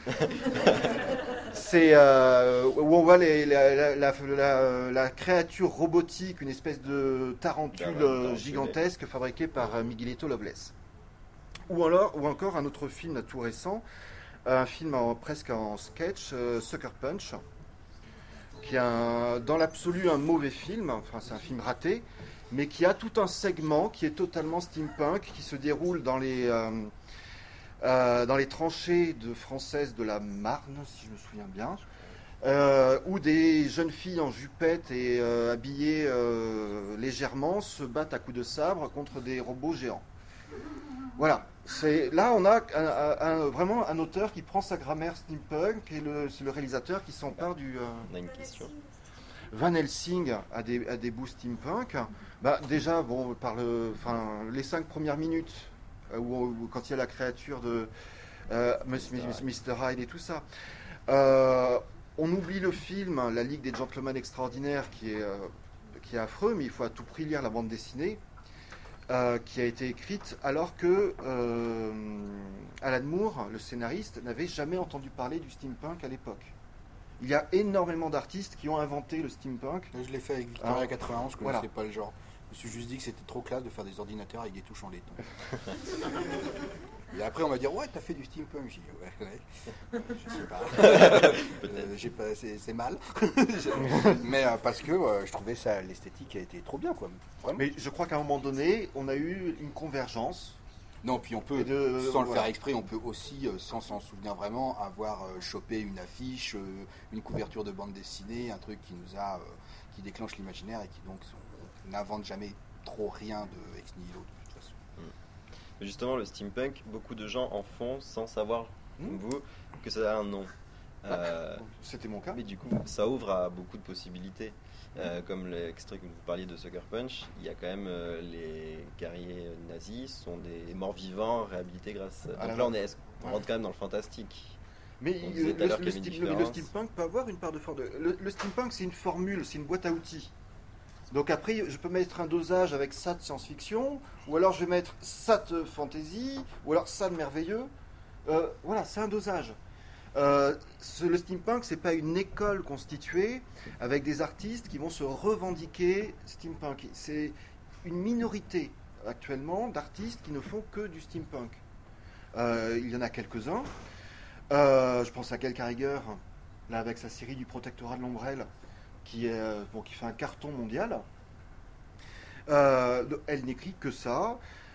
C'est euh, où on voit les, la, la, la, la, la créature robotique, une espèce de tarentule Tarentule. gigantesque fabriquée par Miguelito Loveless. Ou, alors, ou encore un autre film tout récent, un film en, presque en sketch, euh, Sucker Punch, qui est un, dans l'absolu un mauvais film, enfin c'est un film raté, mais qui a tout un segment qui est totalement steampunk, qui se déroule dans les, euh, euh, dans les tranchées de françaises de la Marne, si je me souviens bien, euh, où des jeunes filles en jupette et euh, habillées euh, légèrement se battent à coups de sabre contre des robots géants. Voilà. C'est, là, on a un, un, vraiment un auteur qui prend sa grammaire steampunk et le, c'est le réalisateur qui s'empare du... Euh... On a une question. Van Helsing a des, a des bouts steampunk. Bah, déjà, bon, par le, enfin, les cinq premières minutes, euh, où, où, quand il y a la créature de euh, mister Hyde et tout ça, euh, on oublie le film La Ligue des Gentlemen Extraordinaires qui est, euh, qui est affreux, mais il faut à tout prix lire la bande dessinée. Euh, qui a été écrite alors que euh, Alan Moore, le scénariste, n'avait jamais entendu parler du steampunk à l'époque. Il y a énormément d'artistes qui ont inventé le steampunk. Je l'ai fait avec Victoria Ah, quatre-vingt-onze, je ne voilà. connaissais pas le genre. Je me suis juste dit que c'était trop classe de faire des ordinateurs avec des touches en laiton. Et après, on m'a dit, ouais, t'as fait du steampunk. J'ai dit, ouais, ouais. Je sais pas. Euh, j'ai pas c'est, c'est mal. Mais euh, parce que euh, je trouvais ça, l'esthétique a été trop bien, quoi. Vraiment. Mais je crois qu'à un moment donné, on a eu une convergence. Non, puis on peut, de, sans euh, le voilà. faire exprès, on peut aussi, euh, sans s'en souvenir vraiment, avoir euh, chopé une affiche, euh, une couverture de bande dessinée, un truc qui nous a, euh, qui déclenche l'imaginaire et qui donc, on- on n'invente jamais trop rien de ex nihilo de toute façon. Justement, le steampunk, beaucoup de gens en font sans savoir, comme Hmm. vous, que ça a un nom. Euh, C'était mon cas. mais du coup, ça ouvre à beaucoup de possibilités. Euh, comme l'extrait que vous parliez de Sucker Punch, il y a quand même euh, les guerriers nazis sont des morts vivants réhabilités grâce. À la Donc là, on, est, on Ouais. rentre quand même dans le fantastique. Mais On il- disait le, tout à l'heure le qu'il y avait une steam- le- le différence. steampunk peut avoir une part de for- de- Le, le steampunk, c'est une formule, c'est une boîte à outils. Donc après, je peux mettre un dosage avec ça de science-fiction, ou alors je vais mettre ça de fantasy, ou alors ça de merveilleux. Euh, voilà, c'est un dosage. Euh, ce- le steampunk, c'est pas une école constituée avec des artistes qui vont se revendiquer steampunk. C'est une minorité actuellement d'artistes qui ne font que du steampunk. Euh, il y en a quelques-uns. Euh, je pense à Gail Carriger, là avec sa série du Protectorat de l'Ombrelle, qui, est, euh, bon, qui fait un carton mondial. Euh, elle n'écrit que ça.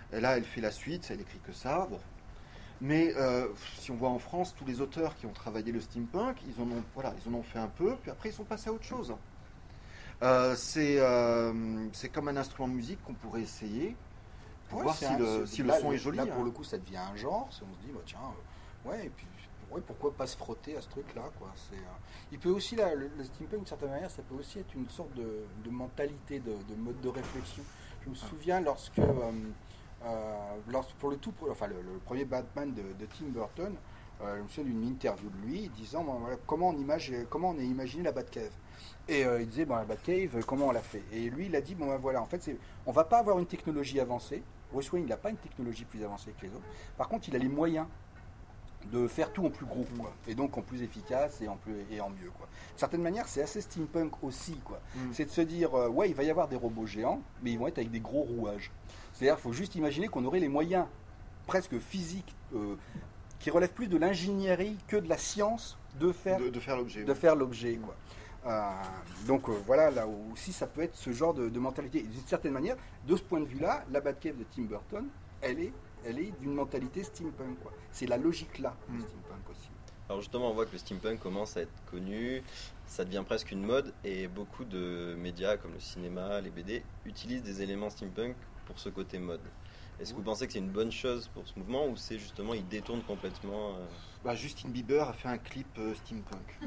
Et là, elle fait la suite, elle écrit que ça. Bon. Mais euh, si on voit en France, tous les auteurs qui ont travaillé le steampunk, ils en ont, voilà, ils en ont fait un peu, puis après ils sont passés à autre chose. Euh, c'est, euh, c'est comme un instrument de musique qu'on pourrait essayer pour Ouais, voir c'est si un- le, c'est- si le là, son est joli. Là, pour hein. le coup, ça devient un genre. Si on se dit, bah, tiens, euh, ouais, et puis ouais, pourquoi pas se frotter à ce truc-là, quoi. C'est, euh, il peut aussi, là, le, le steampunk, d'une certaine manière, ça peut aussi être une sorte de, de mentalité, de, de mode de réflexion. Je me souviens lorsque, euh, euh, lorsque pour le tout, pour- enfin, le, le premier Batman de, de Tim Burton, euh, je me souviens d'une interview de lui disant, bon, voilà, comment on image, comment on a imaginé la Batcave. Et euh, il disait, bon, la Batcave, comment on l'a fait. Et lui, il a dit, bon, ben, voilà, en fait, c'est, on va pas avoir une technologie avancée. Bruce Wayne, il n'a pas une technologie plus avancée que les autres. Par contre, il a les moyens de faire tout en plus gros, quoi. Et donc en plus efficace et en, plus, et en mieux, quoi. De certaine manière, c'est assez steampunk aussi, quoi. Mm. C'est de se dire, euh, ouais, il va y avoir des robots géants, mais ils vont être avec des gros rouages. C'est-à-dire, il faut juste imaginer qu'on aurait les moyens presque physiques, euh, qui relèvent plus de l'ingénierie que de la science de faire De, de faire l'objet. de ouais. faire l'objet, quoi. Euh, donc euh, voilà, là aussi ça peut être ce genre de, de mentalité. Et d'une certaine manière, de ce point de vue-là, la Batcave de Tim Burton, elle est, elle est d'une mentalité steampunk, quoi. C'est la logique là, de Mm. steampunk aussi. Alors justement, on voit que le steampunk commence à être connu, ça devient presque une mode, et beaucoup de médias comme le cinéma, les B D, utilisent des éléments steampunk pour ce côté mode. Est-ce que vous pensez que c'est une bonne chose pour ce mouvement, ou c'est justement, il détourne complètement euh, Bah, Justin Bieber a fait un clip euh, steampunk.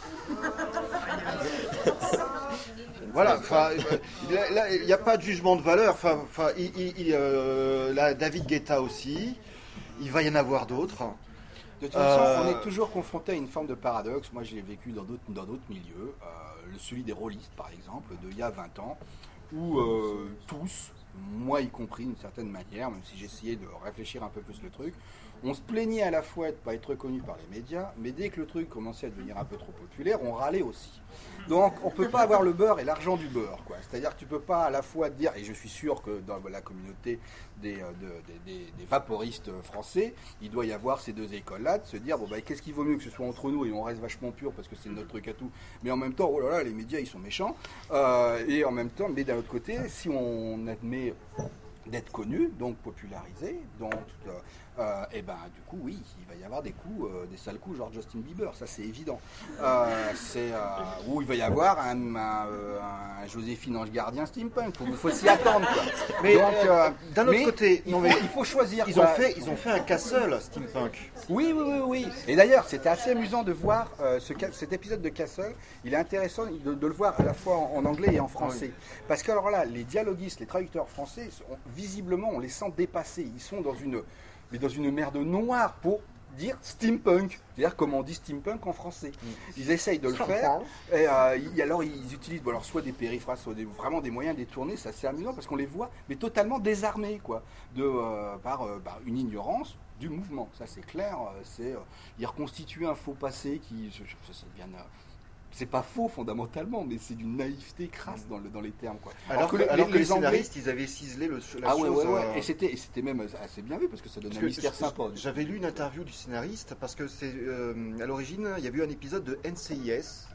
Voilà, enfin, euh, là, il n'y a pas de jugement de valeur. Enfin, enfin, il, il- il, euh, là, David Guetta aussi. Il va y en avoir d'autres. De toute façon, Euh, on est toujours confronté à une forme de paradoxe. Moi, je l'ai vécu dans d'autres, dans d'autres milieux. Euh, le- celui des rôlistes, par exemple, d'il y a vingt ans, où euh, tous, moi y compris d'une certaine manière, même si j'essayais de réfléchir un peu plus le truc, on se plaignait à la fois de ne pas être reconnu par les médias, mais dès que le truc commençait à devenir un peu trop populaire, on râlait aussi. Donc on ne peut pas avoir le beurre et l'argent du beurre, quoi. C'est-à-dire que tu ne peux pas à la fois dire, et je suis sûr que dans la communauté des, euh, de- des- des- des vaporistes français, il doit y avoir ces deux écoles-là, de se dire, bon bah qu'est-ce qu'il vaut mieux que ce soit entre nous et on reste vachement pur parce que c'est notre truc à tout, mais en même temps, oh là là, les médias ils sont méchants, Euh, et en même temps, mais d'un autre côté, si on admet d'être connu, donc popularisé, donc euh, euh, et ben du coup oui, il va y avoir des coups, euh, des sales coups genre Justin Bieber, ça c'est évident. Euh, c'est euh, où il va y avoir un, un, euh, un Joséphine Ange Gardien steampunk, faut, faut s'y attendre, quoi. Mais Donc, euh, euh, d'un autre mais côté, il non, faut, mais il faut choisir. ils quoi. ont fait, ils ont fait un Castle steampunk. Oui, oui, oui, oui. Et d'ailleurs, c'était assez amusant de voir euh, ce, ca- cet épisode de Castle. Il est intéressant de, de le voir à la fois en, en anglais et en français. Parce que alors là, les dialoguistes, les traducteurs français, sont- visiblement, on les sent dépassés. Ils sont dans une, mais dans une merde noire pour dire steampunk. C'est-à-dire comment on dit steampunk en français. Ils essayent de le faire. Et euh, y- alors, ils utilisent bon, alors, soit des périphrases, soit des- vraiment des moyens détournés. C'est assez amusant parce qu'on les voit, mais totalement désarmés, quoi, de, euh, par, euh, par une ignorance du mouvement. Ça, c'est clair. euh, C'est, euh, ils reconstituent un faux passé qui. je- je- ça, ça devient, euh, c'est pas faux fondamentalement, mais c'est d'une naïveté crasse dans, le, dans les termes, quoi. Alors, que, les- alors que les, les Anglais- scénaristes, ils avaient ciselé le, la Ah ouais, chose. ouais, ouais. euh, Et c'était, et c'était même assez bien vu parce que ça donne parce un que mystère j- sympa. J'avais lu une interview du scénariste parce que c'est euh, à l'origine, il y avait eu un épisode de N C I S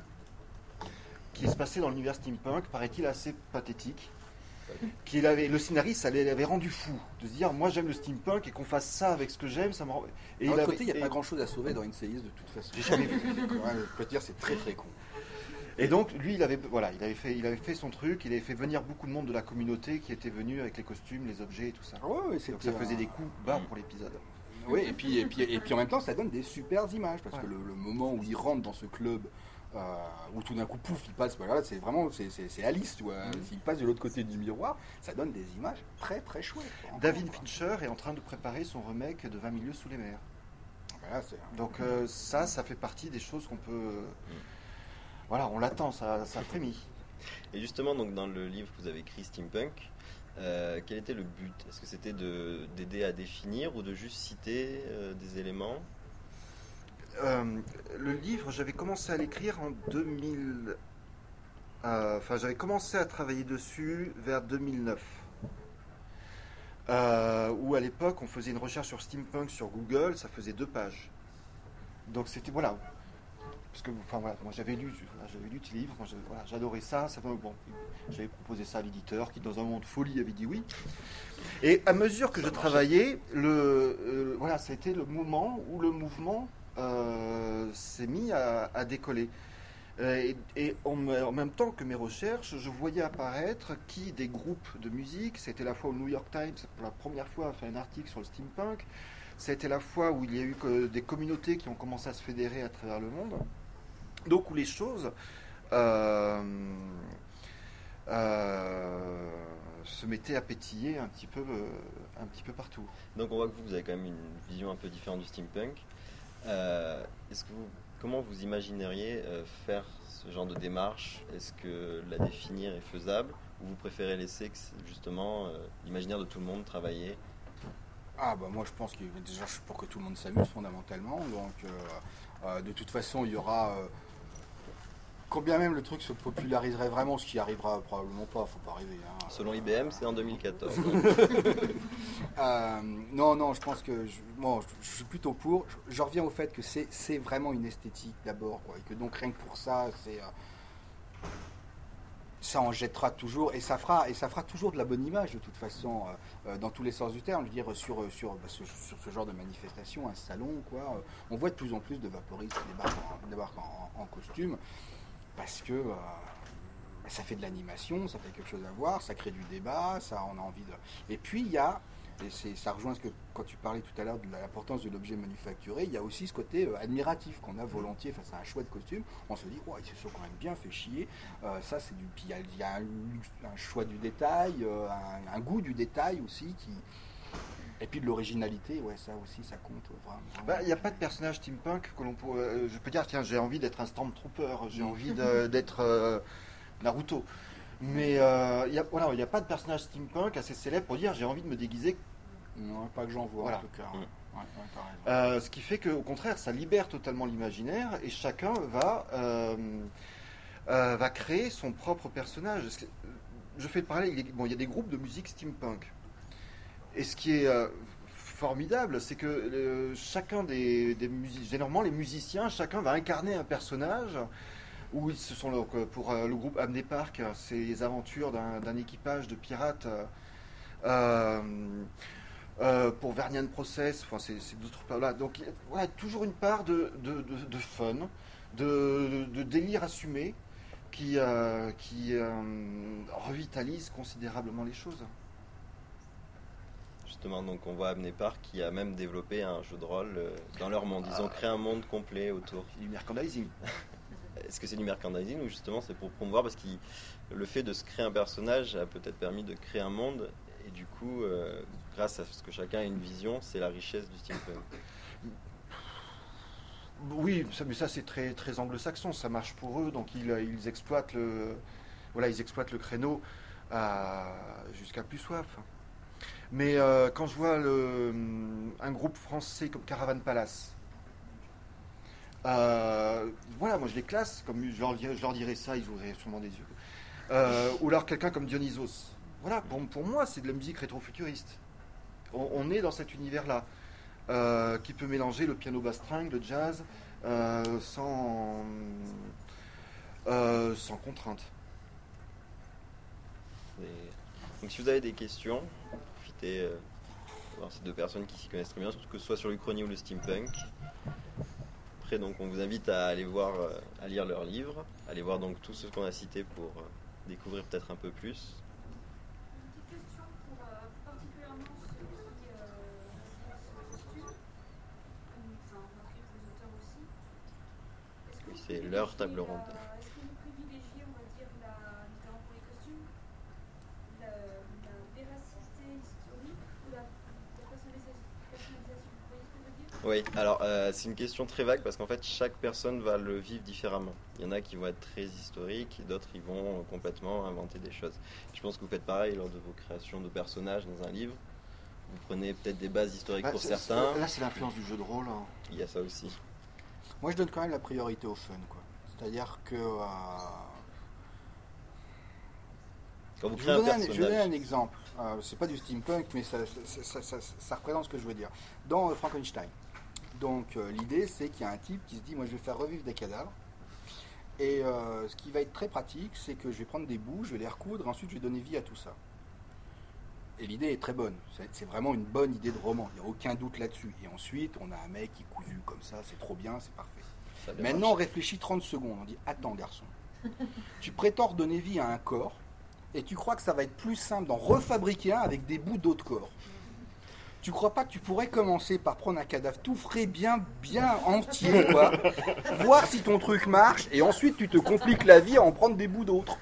qui se passait dans l'univers steampunk, paraît-il assez pathétique. Qu'il avait, le scénariste, ça l'avait rendu fou de se dire, moi j'aime le steampunk et qu'on fasse ça avec ce que j'aime, ça me rend. Et D'un il autre avait- côté, il n'y a et- pas grand chose à sauver dans N C I S de toute façon. J'ai jamais vu. Ouais, je peux te dire, c'est très très con. Et donc lui, il avait, voilà, il avait fait, il avait fait son truc, il avait fait venir beaucoup de monde de la communauté qui était venu avec les costumes, les objets et tout ça. Ouais, ouais, Donc c'était ça faisait un- des coups bas pour l'épisode. Oui, et puis, et, puis, et puis en même temps, ça donne des super images parce que le, le moment où il rentre dans ce club, euh, où tout d'un coup, pouf, il passe, voilà, c'est vraiment, c'est, c'est, c'est Alice, tu vois. S'il passe de l'autre côté du miroir, ça donne des images très très chouettes. Encore, David quoi. Fincher est en train de préparer son remake de vingt milieux sous les mers. Voilà, c'est un- Donc euh, ça, ça fait partie des choses qu'on peut... Voilà, on l'attend, ça, ça frémit. Et justement, donc, dans le livre que vous avez écrit, Steampunk, euh, quel était le but? Est-ce que c'était de, d'aider à définir ou de juste citer euh, des éléments? Euh, le livre, j'avais commencé à l'écrire en deux mille... euh, Enfin, j'avais commencé à travailler dessus vers deux mille neuf. Euh, où à l'époque, on faisait une recherche sur steampunk sur Google, ça faisait deux pages. Donc c'était, voilà, parce que enfin voilà, moi j'avais lu, j'avais lu tes livres, moi, j'avais- voilà, j'adorais ça, ça bon, j'avais proposé ça à l'éditeur qui dans un moment de folie avait dit oui. Et à mesure que Ça je marchait. travaillais, le euh, voilà, ça a été le moment où le mouvement euh, s'est mis à, à décoller. Euh, Et, et en, me- en même temps que mes recherches, je voyais apparaître qui des groupes de musique. C'était la fois où le New York Times, pour la première fois, a fait un article sur le steampunk. C'était la fois où il y a eu que des communautés qui ont commencé à se fédérer à travers le monde. Donc où les choses euh, euh, se mettaient à pétiller un petit peu, euh, un petit peu partout. Donc on voit que vous, vous avez quand même une vision un peu différente du steampunk. Euh, est-ce que vous, comment vous imagineriez euh, faire ce genre de démarche? Est-ce que la définir est faisable ou vous préférez laisser que c'est justement euh, l'imaginaire de tout le monde travailler? Ah bah moi je pense que déjà je suis pour que tout le monde s'amuse fondamentalement, donc euh, euh, de toute façon il y aura, euh, quand bien même le truc se populariserait vraiment, ce qui arrivera probablement pas, faut pas rêver. Hein. Selon I B M, c'est en deux mille quatorze. Euh, non, non, je pense que je, moi, je, je suis plutôt pour. Je, je reviens au fait que c'est, c'est vraiment une esthétique d'abord, quoi, et que donc rien que pour ça, c'est, euh, ça en jettera toujours, et ça fera, et ça fera toujours de la bonne image de toute façon, euh, euh, dans tous les sens du terme. Je veux dire sur euh, sur, bah, ce, sur ce genre de manifestation, un salon, quoi. Euh, on voit de plus en plus de vaporistes qui débarquent en, débarquent en, en costume, parce que euh, ça fait de l'animation, ça fait quelque chose à voir, ça crée du débat, ça on a envie de. Et puis il y a, et c'est, ça rejoint ce que quand tu parlais tout à l'heure de l'importance de l'objet manufacturé, il y a aussi ce côté euh, admiratif qu'on a volontiers face à un chouette costume. On se dit, oh, ils se sont quand même bien fait chier. Euh, ça c'est du, puis il y a, il y a un, un choix du détail, euh, un, un goût du détail aussi qui. Et puis de l'originalité, ouais, ça aussi, ça compte vraiment. Bah, il n'y a pas de personnage steampunk que l'on pourrait. euh, Je peux dire, tiens, j'ai envie d'être un Stormtrooper, j'ai envie de- d'être euh, Naruto. Mais euh, il n'y a, voilà, il y a pas de personnage steampunk assez célèbre pour dire j'ai envie de me déguiser. Non, pas que j'en vois Voilà. en tout cas. Mm. Ouais, ouais, t'as raison. Euh, ce qui fait qu'au contraire, ça libère totalement l'imaginaire et chacun va, euh, euh, va créer son propre personnage. Parce que, euh, Je fais le parallèle, il y a- bon, il y a des groupes de musique steampunk. Et ce qui est euh, formidable, c'est que euh, chacun des, des musiciens, généralement les musiciens, chacun va incarner un personnage. Où ils se sont le- pour euh, le groupe Amnesty Park, c'est les aventures d'un d'un équipage de pirates. euh, euh, pour Vernian Process, enfin c'est c'est d'autres voilà. Donc il y a- voilà, toujours une part de, de, de- de fun, de, de- de délire assumé qui, euh, qui euh, revitalise considérablement les choses. Justement, donc on voit Amnesty Park qui a même développé un jeu de rôle euh, dans leur monde. Ils ont créé un monde complet autour. C'est du merchandising. Est-ce que c'est du merchandising ou justement c'est pour promouvoir parce que le fait de se créer un personnage a peut-être permis de créer un monde et du coup, euh, grâce à ce que chacun a une vision, c'est la richesse du steampunk. Oui, ça, mais ça c'est très, très anglo-saxon, ça marche pour eux, donc ils, ils exploitent le, voilà, ils exploitent le créneau à- jusqu'à plus soif. Mais euh, quand je vois le, un groupe français comme Caravan Palace, euh, voilà, moi je les classe, comme je leur, je leur dirais ça, ils ouvriraient sûrement des yeux. Euh, ou alors quelqu'un comme Dionysos. Voilà, pour, pour moi c'est de la musique rétro-futuriste. On, on est dans cet univers-là. Euh, qui peut mélanger le piano basse string, le jazz, euh, sans, euh, sans contrainte. Et donc si vous avez des questions, profitez euh, de voir ces deux personnes qui s'y connaissent très bien, que ce soit sur l'Uchronie ou le steampunk. Après, donc, on vous invite à aller voir, euh, à lire leurs livres, à aller voir donc tout ce qu'on a cité pour euh, découvrir peut-être un peu plus. Une petite question pour euh, particulièrement ceux qui euh, choisissent ce costume, ou enfin, après pour les auteurs aussi. Est-ce que Oui, vous c'est leur privilégiez, table ronde. euh, Est-ce que vous privilégiez, on va dire, la, notamment pour les costumes, la, la véracité historique ou la, la personnalisation, personnalisation Vous voyez ce que je veux dire? Oui, alors euh, c'est une question très vague parce qu'en fait chaque personne va le vivre différemment. Il y en a qui vont être très historiques et d'autres ils vont complètement inventer des choses. Je pense que vous faites pareil lors de vos créations de personnages dans un livre. Vous prenez peut-être des bases historiques Bah, pour c'est- certains. c'est- Là c'est l'influence du jeu de rôle. hein. Il y a ça aussi. Moi, je donne quand même la priorité au fun, quoi. C'est-à-dire que euh, Quand vous je créez vais un donner un, je vais donner personnage, un exemple. Euh, c'est pas du steampunk, mais ça, ça, ça- ça- ça représente ce que je veux dire. Dans euh, Frankenstein, Donc euh, l'idée c'est qu'il y a un type qui se dit moi je vais faire revivre des cadavres. Et euh, ce qui va être très pratique, c'est que je vais prendre des bouts, je vais les recoudre, ensuite je vais donner vie à tout ça. Et l'idée est très bonne, c'est, c'est vraiment une bonne idée de roman, il n'y a aucun doute là-dessus. Et ensuite on a un mec qui est cousu comme ça, c'est trop bien, c'est parfait. Ça a bien Maintenant on marché. réfléchit trente secondes, on dit attends garçon, tu prétends redonner vie à un corps, et tu crois que ça va être plus simple d'en refabriquer un avec des bouts d'autres corps. Tu crois pas que tu pourrais commencer par prendre un cadavre tout frais, bien, bien entier, quoi, voir si ton truc marche, et ensuite tu te compliques la vie à en prendre des bouts d'autres.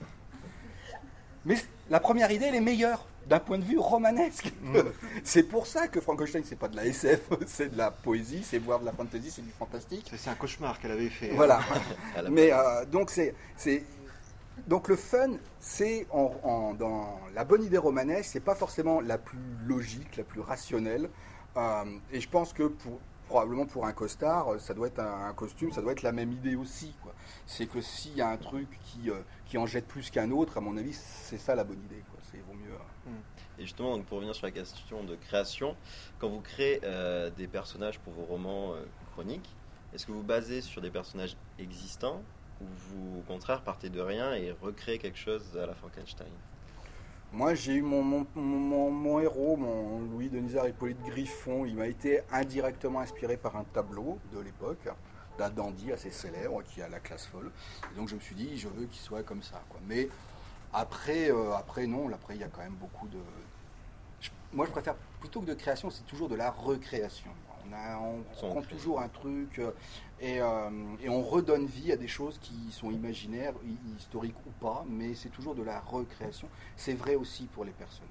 Mais la première idée, elle est meilleure, d'un point de vue romanesque. Mm. C'est pour ça que Frankenstein, c'est pas de la S F, c'est de la poésie, c'est voir de la fantasy, c'est du fantastique. C'est- C'est un cauchemar qu'elle avait fait. Voilà. À la Mais euh, donc c'est, c'est donc le fun, c'est en, en- dans la bonne idée romanesque, c'est pas forcément la plus logique, la plus rationnelle. Euh, et je pense que pour probablement pour un costard, ça doit être un, un costume, ça doit être la même idée aussi, quoi. C'est que s'il y a un truc qui euh, qui en jette plus qu'un autre, à mon avis, c'est ça la bonne idée, quoi. C'est vaut mieux. euh, Et justement, donc, pour revenir sur la question de création, quand vous créez euh, des personnages pour vos romans euh, chroniques, est-ce que vous basez sur des personnages existants ou vous, au contraire, partez de rien et recréez quelque chose à la Frankenstein? Moi, j'ai eu mon, mon, mon, mon- mon héros, mon Louis Denisard Hippolyte Griffon. Il m'a été indirectement inspiré par un tableau de l'époque, d'un dandy assez célèbre qui a la classe folle. Et donc, je me suis dit, je veux qu'il soit comme ça, quoi. Mais après, euh, après non, après, il y a quand même beaucoup de. je- moi, je préfère, plutôt que de création, c'est toujours de la recréation. On, a, on Sans prend créer. toujours un truc euh, et, euh, et on redonne vie à des choses qui sont imaginaires, hi- historiques ou pas, mais c'est toujours de la recréation. C'est vrai aussi pour les personnages.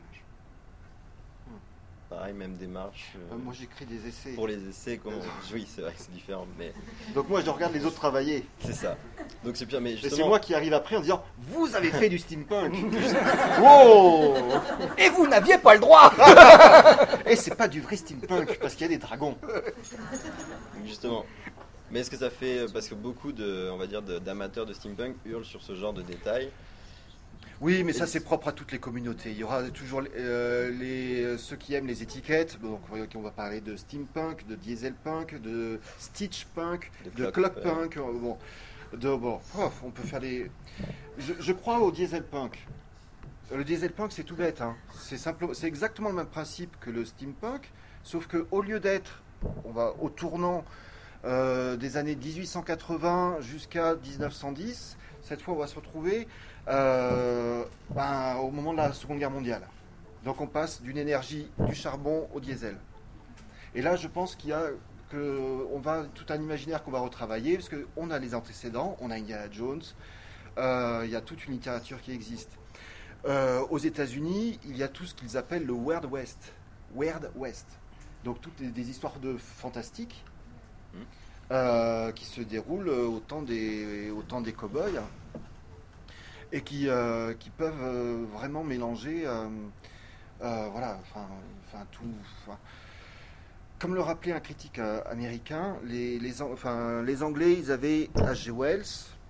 Pareil, même démarche. euh, Euh, Moi j'écris des essais. pour les essais, comment... oui, c'est vrai que c'est différent, mais Donc moi je regarde les autres travailler. c'est ça. Donc c'est bien, mais Et justement, c'est moi qui arrive après en disant vous avez fait du steampunk. Wow. Et vous n'aviez pas le droit. Et c'est pas du vrai steampunk parce qu'il y a des dragons. justement. Mais est-ce que ça fait, parce que beaucoup de, on va dire, de- d'amateurs de steampunk hurlent sur ce genre de détails. Oui, mais ça c'est propre à toutes les communautés. Il y aura toujours euh, les, ceux qui aiment les étiquettes. Donc on va parler de steampunk, de dieselpunk, de stitchpunk, De de clock- clockpunk. euh, Bon, de, bon oh, on peut faire des. Je, je crois au dieselpunk. Le dieselpunk c'est tout bête. Hein. C'est simplement, c'est exactement le même principe que le steampunk, sauf que au lieu d'être, on va au tournant euh, des années dix-huit cent quatre-vingts jusqu'à dix-neuf cent dix. Cette fois, on va se retrouver euh, ben, au moment de la Seconde Guerre mondiale. Donc, on passe d'une énergie du charbon au diesel. Et là, je pense qu'il y a que on va tout un imaginaire qu'on va retravailler parce qu'on a les antécédents, on a Indiana Jones, euh, il y a toute une littérature qui existe. Euh, aux États-Unis, il y a tout ce qu'ils appellent le Weird West. Weird West. Donc, toutes des, des histoires de fantastique. Euh, qui se déroulent au temps des, au temps des cow-boys et qui, euh, qui peuvent euh, vraiment mélanger euh, euh, voilà, enfin, enfin, tout. Enfin, comme le rappelait un critique euh, américain, les, les, An- enfin, les Anglais, ils avaient H G Wells,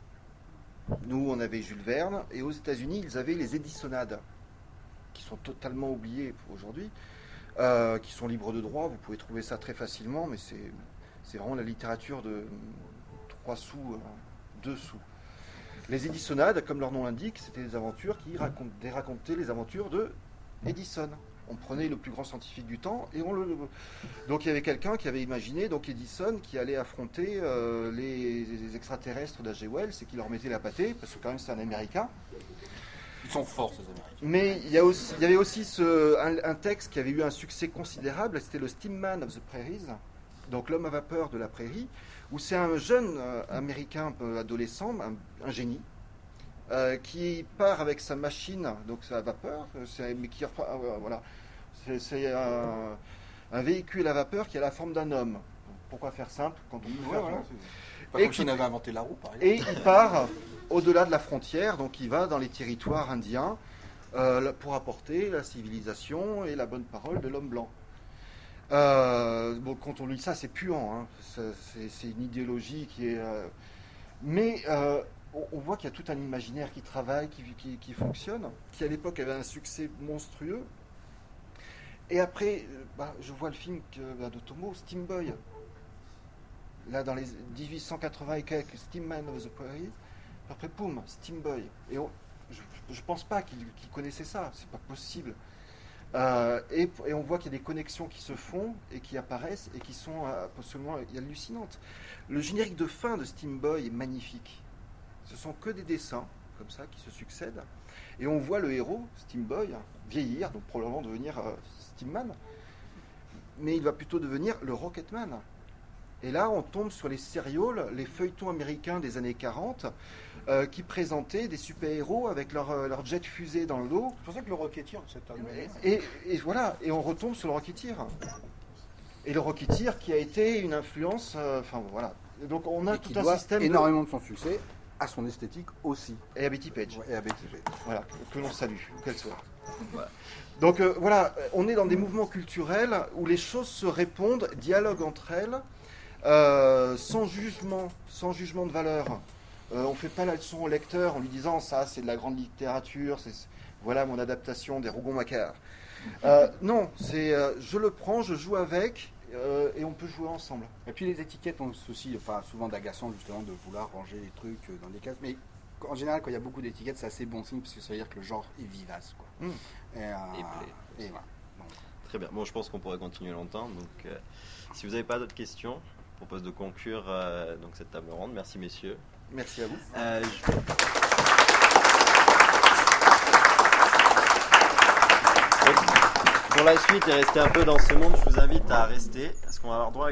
nous, on avait Jules Verne, et aux États-Unis, ils avaient les Edisonades, qui sont totalement oubliés aujourd'hui, euh, qui sont libres de droit. Vous pouvez trouver ça très facilement, mais c'est c'est vraiment la littérature de trois sous, euh, deux sous. Les Edisonades, comme leur nom l'indique, c'était des aventures qui racontent, des racontaient les aventures de Edison. On prenait le plus grand scientifique du temps et on le. Donc il y avait quelqu'un qui avait imaginé donc Edison qui allait affronter euh, les, les extraterrestres d'H G Wells et qui leur mettait la pâtée, parce que quand même c'est un Américain. Ils sont forts ces Américains. Mais il y, a aussi, il y avait aussi ce, un, un texte qui avait eu un succès considérable, c'était le Steamman of the Prairies, donc l'homme à vapeur de la prairie, où c'est un jeune euh, américain euh, adolescent, un, un génie, euh, qui part avec sa machine, donc c'est à vapeur, c'est, mais qui repart- euh, voilà, c'est, c'est un, un véhicule à vapeur qui a la forme d'un homme. Pourquoi faire simple quand on peut Ouais, faire voilà, long c'est- Pas Et comme si qui- on avait inventé la roue, par exemple. Et il part au-delà de la frontière, donc il va dans les territoires indiens euh, pour apporter la civilisation et la bonne parole de l'homme blanc. Euh, bon, quand on lit ça, c'est puant, hein. C'est, c'est- c'est une idéologie qui est... euh, mais euh, on, on voit qu'il y a tout un imaginaire qui travaille, qui, qui, qui fonctionne, qui à l'époque avait un succès monstrueux. Et après, euh, bah, je vois le film que, bah, d'Otomo, Steam Boy. là dans les dix-huit cent quatre-vingts et quelques, Steamman of the Prairie, après poum, Steam Boy. Et on, je, je pense pas qu'il qu'il connaissait ça, c'est pas possible. Euh, et, et on voit qu'il y a des connexions qui se font et qui apparaissent et qui sont euh, absolument hallucinantes. Le générique de fin de Steam Boy est magnifique. Ce sont que des dessins comme ça qui se succèdent. Et on voit le héros, Steam Boy, vieillir, donc probablement devenir euh, Steamman. Mais il va plutôt devenir le Rocketman. Et là, on tombe sur les serials, les feuilletons américains des années quarante, euh, qui présentaient des super-héros avec leur, euh, leur jet fusée dans le dos. C'est pour ça que le Rocketeer, c'est un Et, et voilà, et on retombe sur le Rocketeer. Et le Rocketeer qui a été une influence, euh, enfin voilà. Donc on a et tout qui un doit système énormément de son succès à son esthétique aussi. de... Et à Betty Page. Ouais, et à Betty Page. Voilà, que l'on salue, qu'elle soit. Voilà. Donc euh, voilà, on est dans des mouvements culturels où les choses se répondent, dialoguent entre elles, euh, sans jugement, sans jugement de valeur. Euh, on ne fait pas la leçon au lecteur en lui disant ça c'est de la grande littérature, c'est, voilà mon adaptation des Rougon-Macquart. Euh, non, c'est euh, je le prends, je joue avec euh, et on peut jouer ensemble. Et puis les étiquettes ont ceci, enfin souvent d'agaçant justement de vouloir ranger les trucs dans des cases. Mais en général, quand il y a beaucoup d'étiquettes, c'est assez bon signe parce que ça veut dire que le genre est vivace, quoi. Mm. Et, euh, Et plaît. et voilà. Donc, Très bien. Bon, je pense qu'on pourrait continuer longtemps. Donc, euh, si vous n'avez pas d'autres questions, je propose de conclure euh, donc cette table ronde. Merci, messieurs. Merci à vous. Euh, je- Pour la suite et rester un peu dans ce monde, je vous invite à rester, parce qu'on va avoir droit à